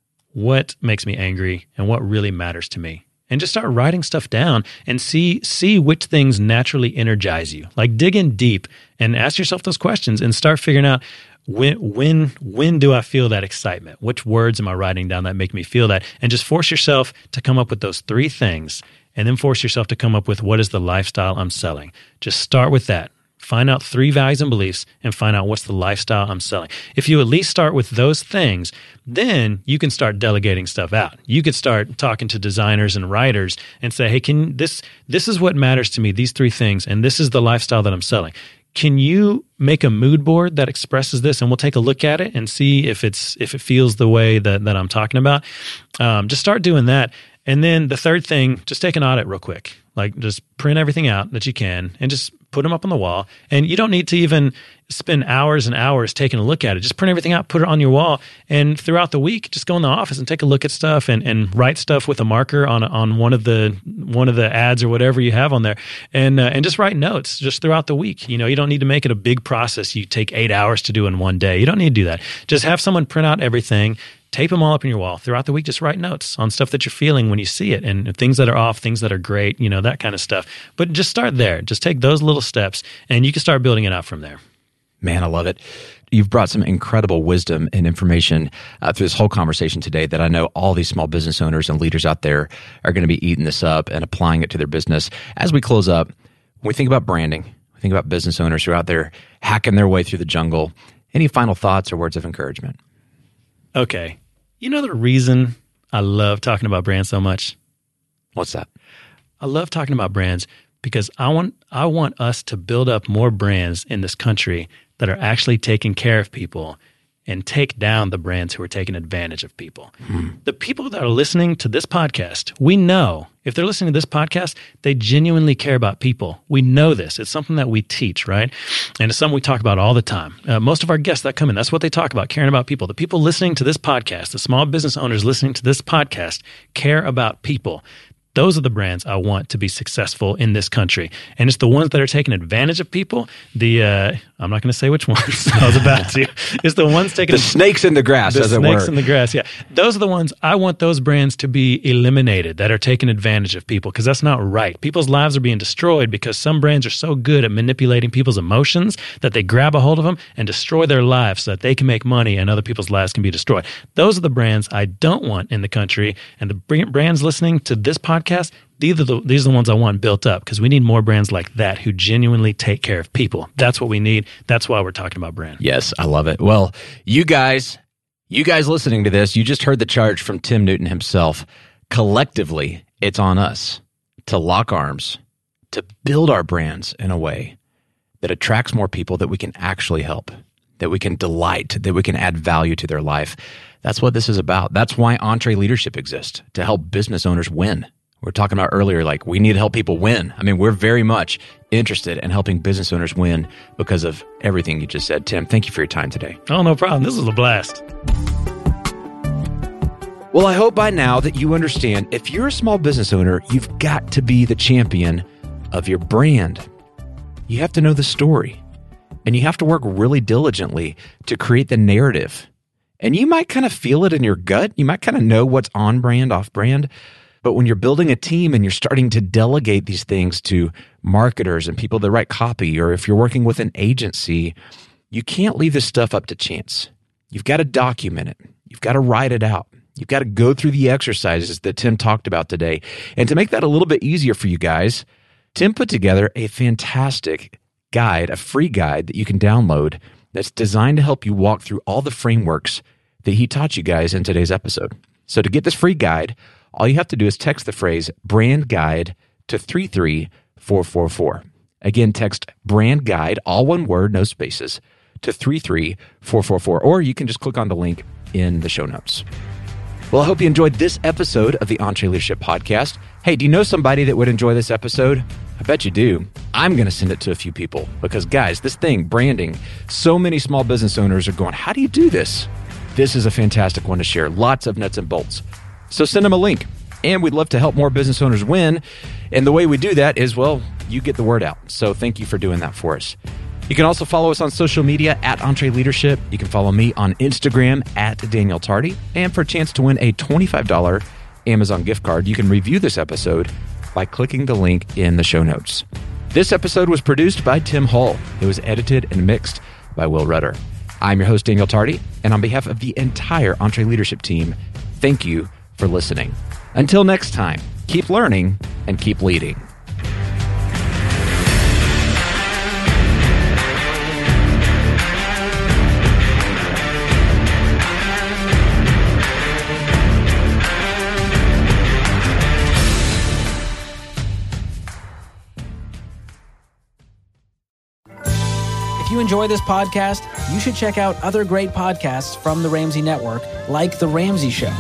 What makes me angry? And what really matters to me? And just start writing stuff down and see see which things naturally energize you. Like dig in deep and ask yourself those questions and start figuring out when when when do I feel that excitement? Which words am I writing down that make me feel that? And just force yourself to come up with those three things, and then force yourself to come up with what is the lifestyle I'm selling. Just start with that. Find out three values and beliefs and find out what's the lifestyle I'm selling. If you at least start with those things, then you can start delegating stuff out. You could start talking to designers and writers and say, hey, can this this is what matters to me, these three things, and this is the lifestyle that I'm selling. Can you make a mood board that expresses this? And we'll take a look at it and see if it's if it feels the way that, that I'm talking about. Um, just start doing that. And then the third thing, just take an audit real quick. Like just print everything out that you can and just put them up on the wall. And you don't need to even, spend hours and hours taking a look at it. Just print everything out, put it on your wall, and throughout the week, just go in the office and take a look at stuff and, and write stuff with a marker on on one of the one of the ads or whatever you have on there, and uh, and just write notes just throughout the week. You know, you don't need to make it a big process you take eight hours to do in one day. You don't need to do that. Just have someone print out everything. Tape them all up in your wall. Throughout the week, just write notes on stuff that you're feeling when you see it and things that are off, things that are great, you know, that kind of stuff. But just start there. Just take those little steps and you can start building it out from there. Man, I love it. You've brought some incredible wisdom and information uh, through this whole conversation today that I know all these small business owners and leaders out there are going to be eating this up and applying it to their business. As we close up, when we think about branding, we think about business owners who are out there hacking their way through the jungle. Any final thoughts or words of encouragement? Okay. You know the reason I love talking about brands so much? What's that? I love talking about brands because I want I want us to build up more brands in this country that are actually taking care of people and take down the brands who are taking advantage of people. Hmm. The people that are listening to this podcast, we know, if they're listening to this podcast, they genuinely care about people. We know this. It's something that we teach, right? And it's something we talk about all the time. Uh, most of our guests that come in, that's what they talk about, caring about people. The people listening to this podcast, the small business owners listening to this podcast, care about people. Those are the brands I want to be successful in this country. And it's the ones that are taking advantage of people. The uh, I'm not going to say which ones. I was about to. It's the ones taking... The snakes in the grass, as it were. The snakes in the grass, yeah. Those are the ones, I want those brands to be eliminated that are taking advantage of people because that's not right. People's lives are being destroyed because some brands are so good at manipulating people's emotions that they grab a hold of them and destroy their lives so that they can make money and other people's lives can be destroyed. Those are the brands I don't want in the country. And the brands listening to this podcast, These are, the, these are the ones I want built up because we need more brands like that who genuinely take care of people. That's what we need. That's why we're talking about brand. Yes, I love it. Well, you guys, you guys listening to this, you just heard the charge from Tim Newton himself. Collectively, it's on us to lock arms, to build our brands in a way that attracts more people that we can actually help, that we can delight, that we can add value to their life. That's what this is about. That's why EntreLeadership exists, to help business owners win. We were talking about earlier, like we need to help people win. I mean, we're very much interested in helping business owners win because of everything you just said. Tim, thank you for your time today. Oh, no problem. This was a blast. Well, I hope by now that you understand if you're a small business owner, you've got to be the champion of your brand. You have to know the story, and you have to work really diligently to create the narrative. And you might kind of feel it in your gut. You might kind of know what's on brand, off brand. But when you're building a team and you're starting to delegate these things to marketers and people that write copy, or if you're working with an agency, you can't leave this stuff up to chance. You've got to document it. You've got to write it out. You've got to go through the exercises that Tim talked about today. And to make that a little bit easier for you guys, Tim put together a fantastic guide, a free guide that you can download that's designed to help you walk through all the frameworks that he taught you guys in today's episode. So to get this free guide, all you have to do is text the phrase brand guide to three three four four four. Again, text brand guide, all one word, no spaces, to three three four four four. Or you can just click on the link in the show notes. Well, I hope you enjoyed this episode of the EntreLeadership Podcast. Hey, do you know somebody that would enjoy this episode? I bet you do. I'm going to send it to a few people because, guys, this thing, branding, so many small business owners are going, how do you do this? This is a fantastic one to share. Lots of nuts and bolts. So send them a link. And we'd love to help more business owners win. And the way we do that is, well, you get the word out. So thank you for doing that for us. You can also follow us on social media at EntreLeadership. You can follow me on Instagram at Daniel Tardy. And for a chance to win a twenty-five dollars Amazon gift card, you can review this episode by clicking the link in the show notes. This episode was produced by Tim Hull. It was edited and mixed by Will Rudder. I'm your host, Daniel Tardy. And on behalf of the entire EntreLeadership team, thank you for listening. Until next time, keep learning and keep leading. If you enjoy this podcast, you should check out other great podcasts from the Ramsey Network, like The Ramsey Show.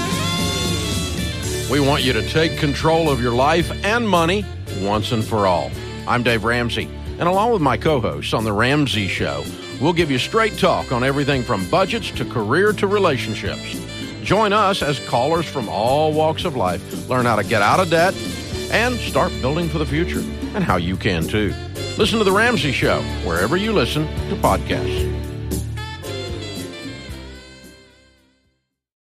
We want you to take control of your life and money once and for all. I'm Dave Ramsey. And along with my co-hosts on The Ramsey Show, we'll give you straight talk on everything from budgets to career to relationships. Join us as callers from all walks of life learn how to get out of debt and start building for the future, and how you can too. Listen to The Ramsey Show wherever you listen to podcasts.